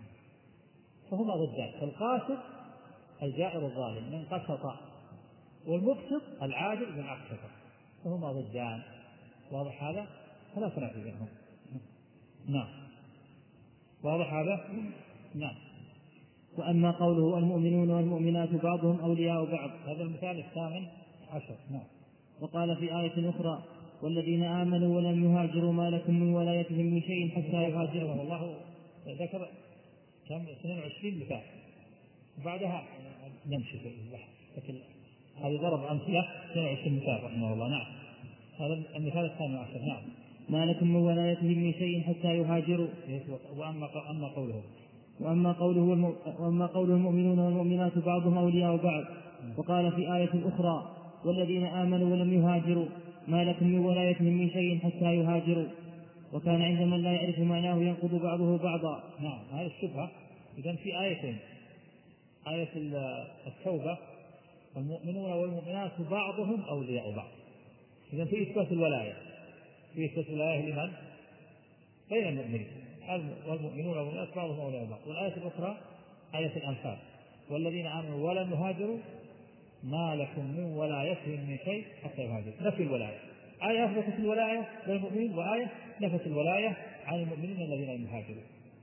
Speaker 1: فهما ضدان، فالقاسط الجائر الظالم من قسط، والمقسط العادل من أقسط، فهما ضدان. واضح هذا؟ فلا تنافي بينهم. نعم واضح هذا؟ نعم.
Speaker 2: وأما قوله المؤمنون والمؤمنات بعضهم أولياء بعض،
Speaker 1: هذا المثال الثامن عشر. نعم.
Speaker 2: وقال في آية أخرى والذين آمنوا ولم يهاجروا ما لكم من ولايتهم من شيء حتى يهاجروا.
Speaker 1: الله ذكر كم اثنين وعشرين مثال وبعدها نمشي في البحث، لكن هذا ضرب أمثلة اثنين وعشرين مثال رحمه الله. نعم هذا المثال الثامن عشر. نعم.
Speaker 2: ما لكم من ولايتهم من شيء حتى يهاجروا.
Speaker 1: وأما أما قوله
Speaker 2: وأما قوله وأما قوله المؤمنون والمؤمنات بعضهم أولياء بعض، وقال في آية أخرى والذين آمنوا ولم يهاجروا ما لكم من ولايتهم من شيء حتى يهاجروا، وكان عند من لا يعرف معناه ينقض بعضه بعضا.
Speaker 1: نعم هذه الشبهة. إذن في آيتين، آية التوبة والمؤمنون والمؤمنات بعضهم أولياء بعض، إذن في إثبات الولاية، في إثبات الولاية لمن؟ بين المؤمنين، والمؤمنون والمؤمنات بعضهم أولياء بعض. والآية الأخرى آية الأنفال والذين آمنوا ولم يهاجروا ما لكم من ولايتهم من شيء حتى يهاجروا، نفي الولاية. آية أثبتت الولاية للمؤمنين وآية نفت الولاية عن المؤمنين الذين لم يهاجروا.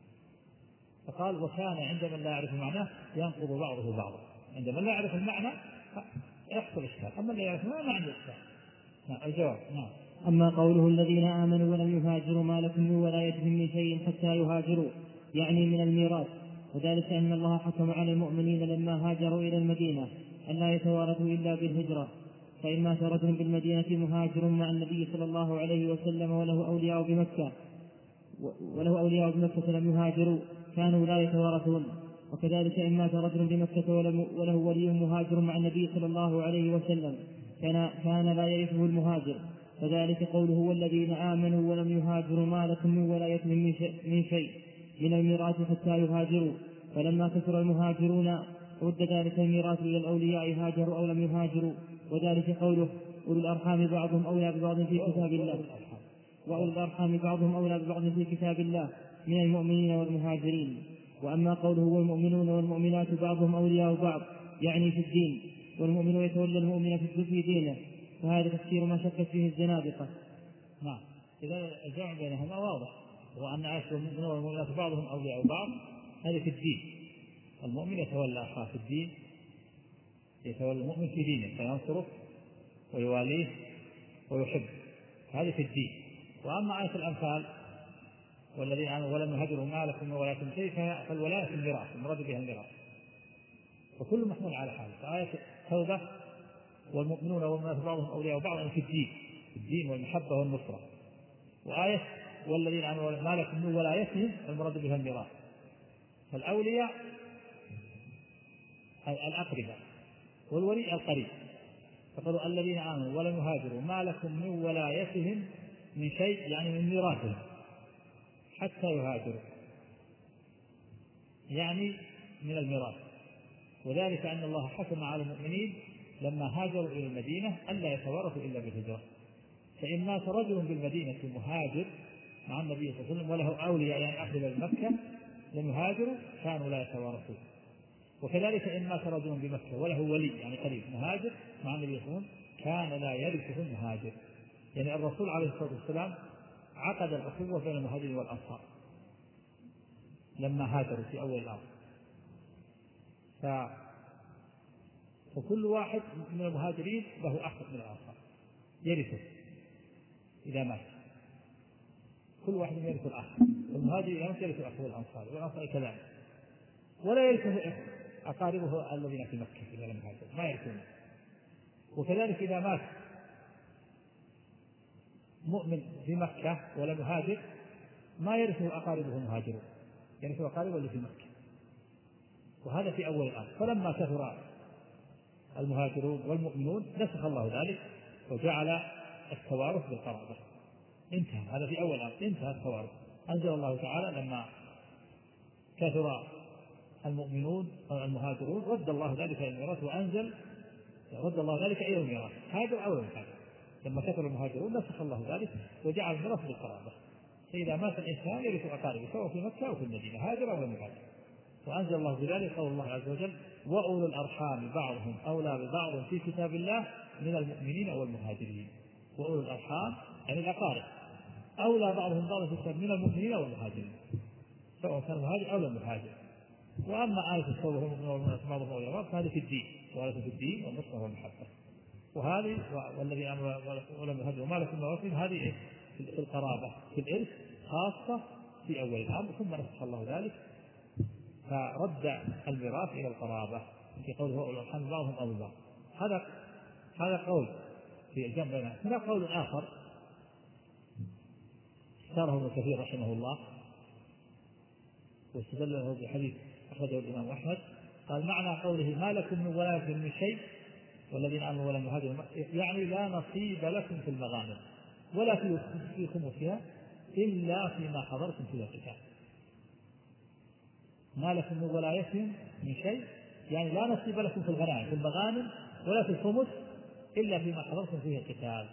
Speaker 1: فقال وكان عند من لا يعرف معناه ينقض بعضه بعضا. عند من لا يعرف المعنى يحصل إشكال، أما اللي يعرف ما عنده إشكال. الجواب نعم.
Speaker 2: أما قوله الذين آمنوا ولم يهاجروا ما لكم من ولايتهم من شيء حتى يهاجروا يعني من الميراث، وذلك أن الله حكم على المؤمنين لما هاجروا إلى المدينة أن لا يتوارثوا إلا بالهجرة، فإن مات رجل بالمدينة مهاجر مع النبي صلى الله عليه وسلم وله أولياء بمكة وله أولياء بمكة لم يهاجروا كانوا لا يتوارثون. وكذلك إن مات رجل بمكة وله ولي مهاجر مع النبي صلى الله عليه وسلم كان, كان لا يرثه المهاجر. فذلك قوله والذين آمنوا ولم يهاجروا ما لكم من ولايتهم من شيء, من شيء من الميراث حتى يهاجروا. فلما كثر المهاجرون رد ذلك الميراث إلى الأولياء هاجروا أو لم يهاجروا. وذلك قوله أولو الأرحام بعضهم أولى ببعض في كتاب الله، وأولو الأرحام بعضهم أولى ببعض في كتاب الله من المؤمنين والمهاجرين. وأما قوله والمؤمنون والمؤمنات بعضهم أولياء بعض يعني في الدين، والمؤمن يتولى المؤمن في دينه، فهذا تفسير ما شكت فيه الزنادقة.
Speaker 1: نعم. إذا الجمع بينهما واضح، وأن عاش المؤمنون والمؤمنات بعضهم أولياء بعض هذا في الدين. المؤمن يتولى أخاه في الدين، يتولى المؤمن في دينه فينصره ويواليه ويحب، هذه في الدين. وأما آية الأنفال والذين آمنوا ولم يهاجروا ما لكم من ولايتهم شيء فالولاية في الميراث، المراد بها الميراث، وكل محمول على حاله. فآية التوبة والمؤمنون والمؤمنات بعضهم أولياء بعض في الدين، الدين والمحبة والنصرة. وآية والذين آمنوا ما لكم من ولايتهم المراد بها الميراث، فالأولياء الأقرباء والولي القريب. فقالوا الذين آمنوا ولم يهاجروا ما لكم من ولايتهم من شيء يعني من ميراثهم حتى يهاجروا يعني من الميراث. وذلك أن الله حكم على المؤمنين لما هاجروا إلى المدينة ألا يتوارثوا إلا بالهجرة، فإن مات رجل بالمدينة مهاجر مع النبي صلى الله عليه وسلم وله أولياء يعني أهل مكة لم يهاجروا كانوا لا يتوارثون. وكذلك إن مات رجل بمكة وله ولي يعني قريب مهاجر مع النبي صلى الله عليه وسلم كان لا يرثه المهاجر. يعني الرسول عليه الصلاة والسلام عقد الأخوة بين المهاجرين والأنصار لما هاجروا في أول الأمر، فكل واحد من المهاجرين له أخ من الأنصار يرثه إذا مات، كل واحد يرث الأخ، المهاجر يرث الأخ والأنصار والأنصار كذلك، ولا يرثه أقاربه الذين في مكة إذا لم يهاجروا ما يرثونه. وكذلك إذا مات مؤمن في مكة ولم يهاجر ما يرثه أقاربه المهاجرون، يرثه أقاربه اللي في مكة. وهذا في أول الأمر. فلما كثر المهاجرون والمؤمنون نسخ الله ذلك وجعل التوارث بالقرابة، انتهى. هذا في أول الأمر انتهى التوارث. أنزل الله تعالى لما كثر المؤمنون أو المهاجرون رد الله ذلك إلى الميراث، وأنزل رد الله ذلك إلى الميراث هاجر أو لم يهاجر. لما كثر المهاجرون نسخ الله ذلك وجعل الميراث بالقرابة، فإذا مات الإنسان يرث أقاربه سواء في مكة أو في المدينة هاجر أو لم يهاجر. وأنزل الله بذلك قول الله عز وجل وأولو الأرحام بعضهم أولى ببعض في كتاب الله من المؤمنين والمهاجرين. وأولو الأرحام يعني الأقارب أولى بعضهم بعض في كتاب من المؤمنين والمهاجرين سواء كان مهاجر أو لم يهاجر. وأما آية التوبة والمؤمنون بعضهم أولى ببعض فهذه في الدين وهذا في الدين والنصر والمحبة، وهذه والذي أمر ولم يهاجر وما لكم من ورثهم هذه في القرابة في الإرث خاصة في أول الأمر، ثم نسخ الله ذلك فرد الميراث إلى القرابة في قوله أولو الأرحام بعضهم أولى ببعض. هذا هذا قول في الجمع بينهم. هنا قول آخر اختاره ابن كثير رحمه الله واستدل له بحديث أخرجه الإمام أحمد، قال معنى قوله ما لكم من ولاية من شيء والذين آمنوا ولم يهاجروا يعني لا نصيب لكم في المغانم ولا في خمسها إلا فيما حضرتم في القتال. ما لكم من ولاية من شيء يعني لا نصيب لكم في الغنائم في المغانم ولا في الخمس إلا فيما حضرتم فيه القتال.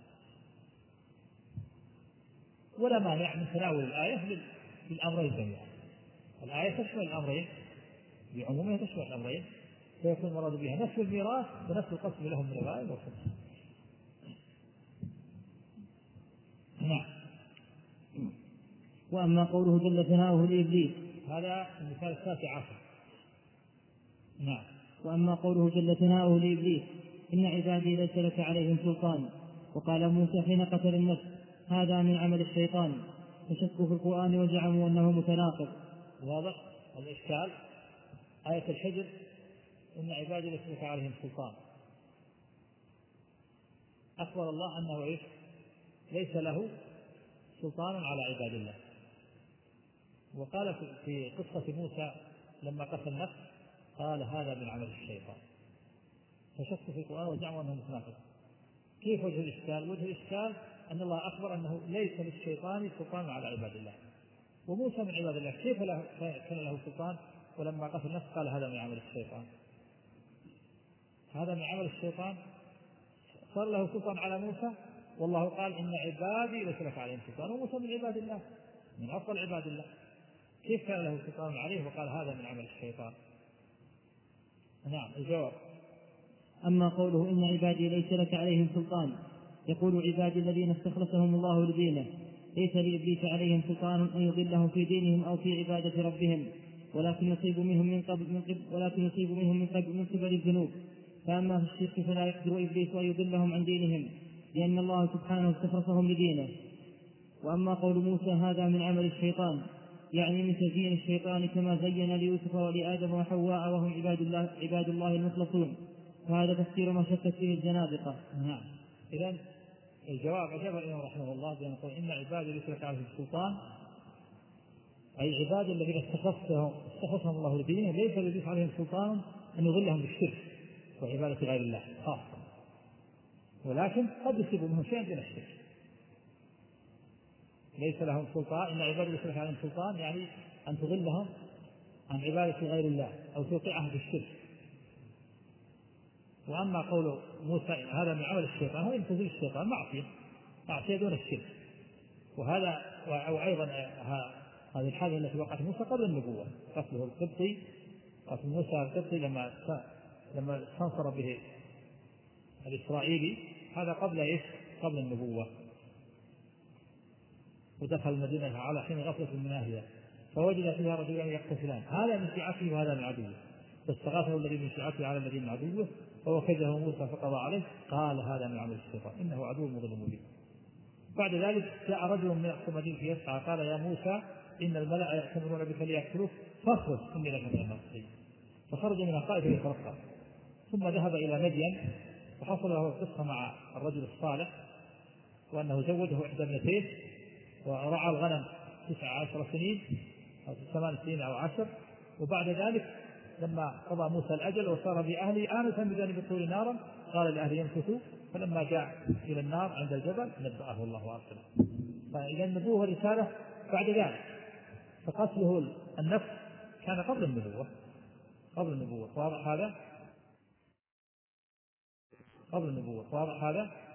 Speaker 1: ولا مانع من تناول الآية للأمرين جميعا، الآية تشمل الأمرين بعمومها تشمل الأمرين، فيكون المراد بها نفس الميراث ونفس القسم لهم من الغنائم والخمس. نعم.
Speaker 2: وأما قوله جل ثناؤه لإبليس
Speaker 1: هذا المثال التاسع عشر. نعم.
Speaker 2: وأما قوله جل ثناؤه لإبليس إن عبادي ليس لك عليهم سلطان، وقال موسى حين قتل النفس هذا من عمل الشيطان، فشكوا في القرآن وزعموا أنه متناقض.
Speaker 1: واضح الإشكال. آية الحجر إن عبادي ليس لك عليهم سلطان، أخبر الله أنه إيش؟ ليس له سلطان على عباد الله. وقال في قصة موسى لما قتل النفس قال هذا من عمل الشيطان، فشكوا في القرآن وزعموا أنه متناقض. كيف وجه الإشكال؟ وجه الإشكال أن الله أخبر أنه ليس للشيطان سلطان على عباد الله، وموسى من عباد الله كيف له كان له سلطان ولما قتل النفس قال هذا من عمل الشيطان؟ هذا من عمل الشيطان، صار له سلطان على موسى والله قال إن عبادي ليس لك عليهم سلطان، وموسى من عباد الله من أفضل عباد الله، كيف كان له سلطان عليه وقال هذا من عمل الشيطان؟ نعم. الجواب
Speaker 2: أما قوله إن عبادي ليس لك عليهم سلطان يقول عبادي الذين استخلصهم الله لدينه ليس لإبليس عليهم سلطان أن يضلهم في دينهم أو في عبادة ربهم، ولكن يصيب منهم من قبل من قبل ولكن يصيب منهم من قبل من قبل الذنوب. فأما في الشرك فلا يقدر إبليس أن يضلهم عن دينهم لأن الله سبحانه استخلصهم لدينه. وأما قول موسى هذا من عمل الشيطان يعني من تزيين الشيطان كما زين ليوسف ولآدم وحواء وهم عباد الله عباد الله المخلصون، فهذا تفسير ما شكت فيه الزنادقة.
Speaker 1: نعم. إذن الجواب أجاب الإمام رحمه الله بأن يقول إن عبادي ليس لك عليهم سلطان أي عباد الذين استخلصهم استخلصهم الله لدينه ليس لديه عليهم سلطان أن يضلهم بالشرك وعبادة غير الله خاصة، ولكن قد يصيب منهم شيئا من الشرك. ليس لهم سلطان إن عبادي ليس لك عليهم سلطان يعني أن تضلهم عن عبادة غير الله أو توقعهم بالشرك. وأما قول موسى هذا من عمل الشيطان، هو يمتثل الشيطان معصية معصية دون الشرك. وهذا وأيضا هذه الحالة التي وقعت موسى قبل النبوة، قتله القبطي، قتل موسى القبطي لما لما استنصر به الإسرائيلي، هذا قبل إيش؟ قبل النبوة. ودخل المدينة على حين غفلة من أهلها فوجد فيها رجلان يقتتلان، هذا من شيعته وهذا من عدوه، فاستغاثه الذي من شيعته على الذي من عدوه فوكزه موسى فقضى عليه، قال هذا من عمل الشيطان إنه عدو مضل مبين. بعد ذلك جاء رجل من أقصى المدينة يسعى قال يا موسى إن الملأ يأتمرون بك ليقتلوك فاخرج إني لك من الناصحين، فخرج من خائف يترقب، ثم ذهب إلى مدين وحصل له القصة مع الرجل الصالح، وأنه زوجه إحدى ابنتيه ورعى الغنم تسع عشر سنين أو ثمان سنين أو عشر. وبعد ذلك لما قضى موسى الأجل وصار بأهله آنس بجانب الطور نارا قال لأهله يمكثوا، فلما جاء إلى النار عند الجبل نبأه الله وأرسله. فإذا النبوة والرسالة بعد ذلك، فقتله النفس كان قبل النبوة قبل النبوة واضح هذا قبل النبوة واضح هذا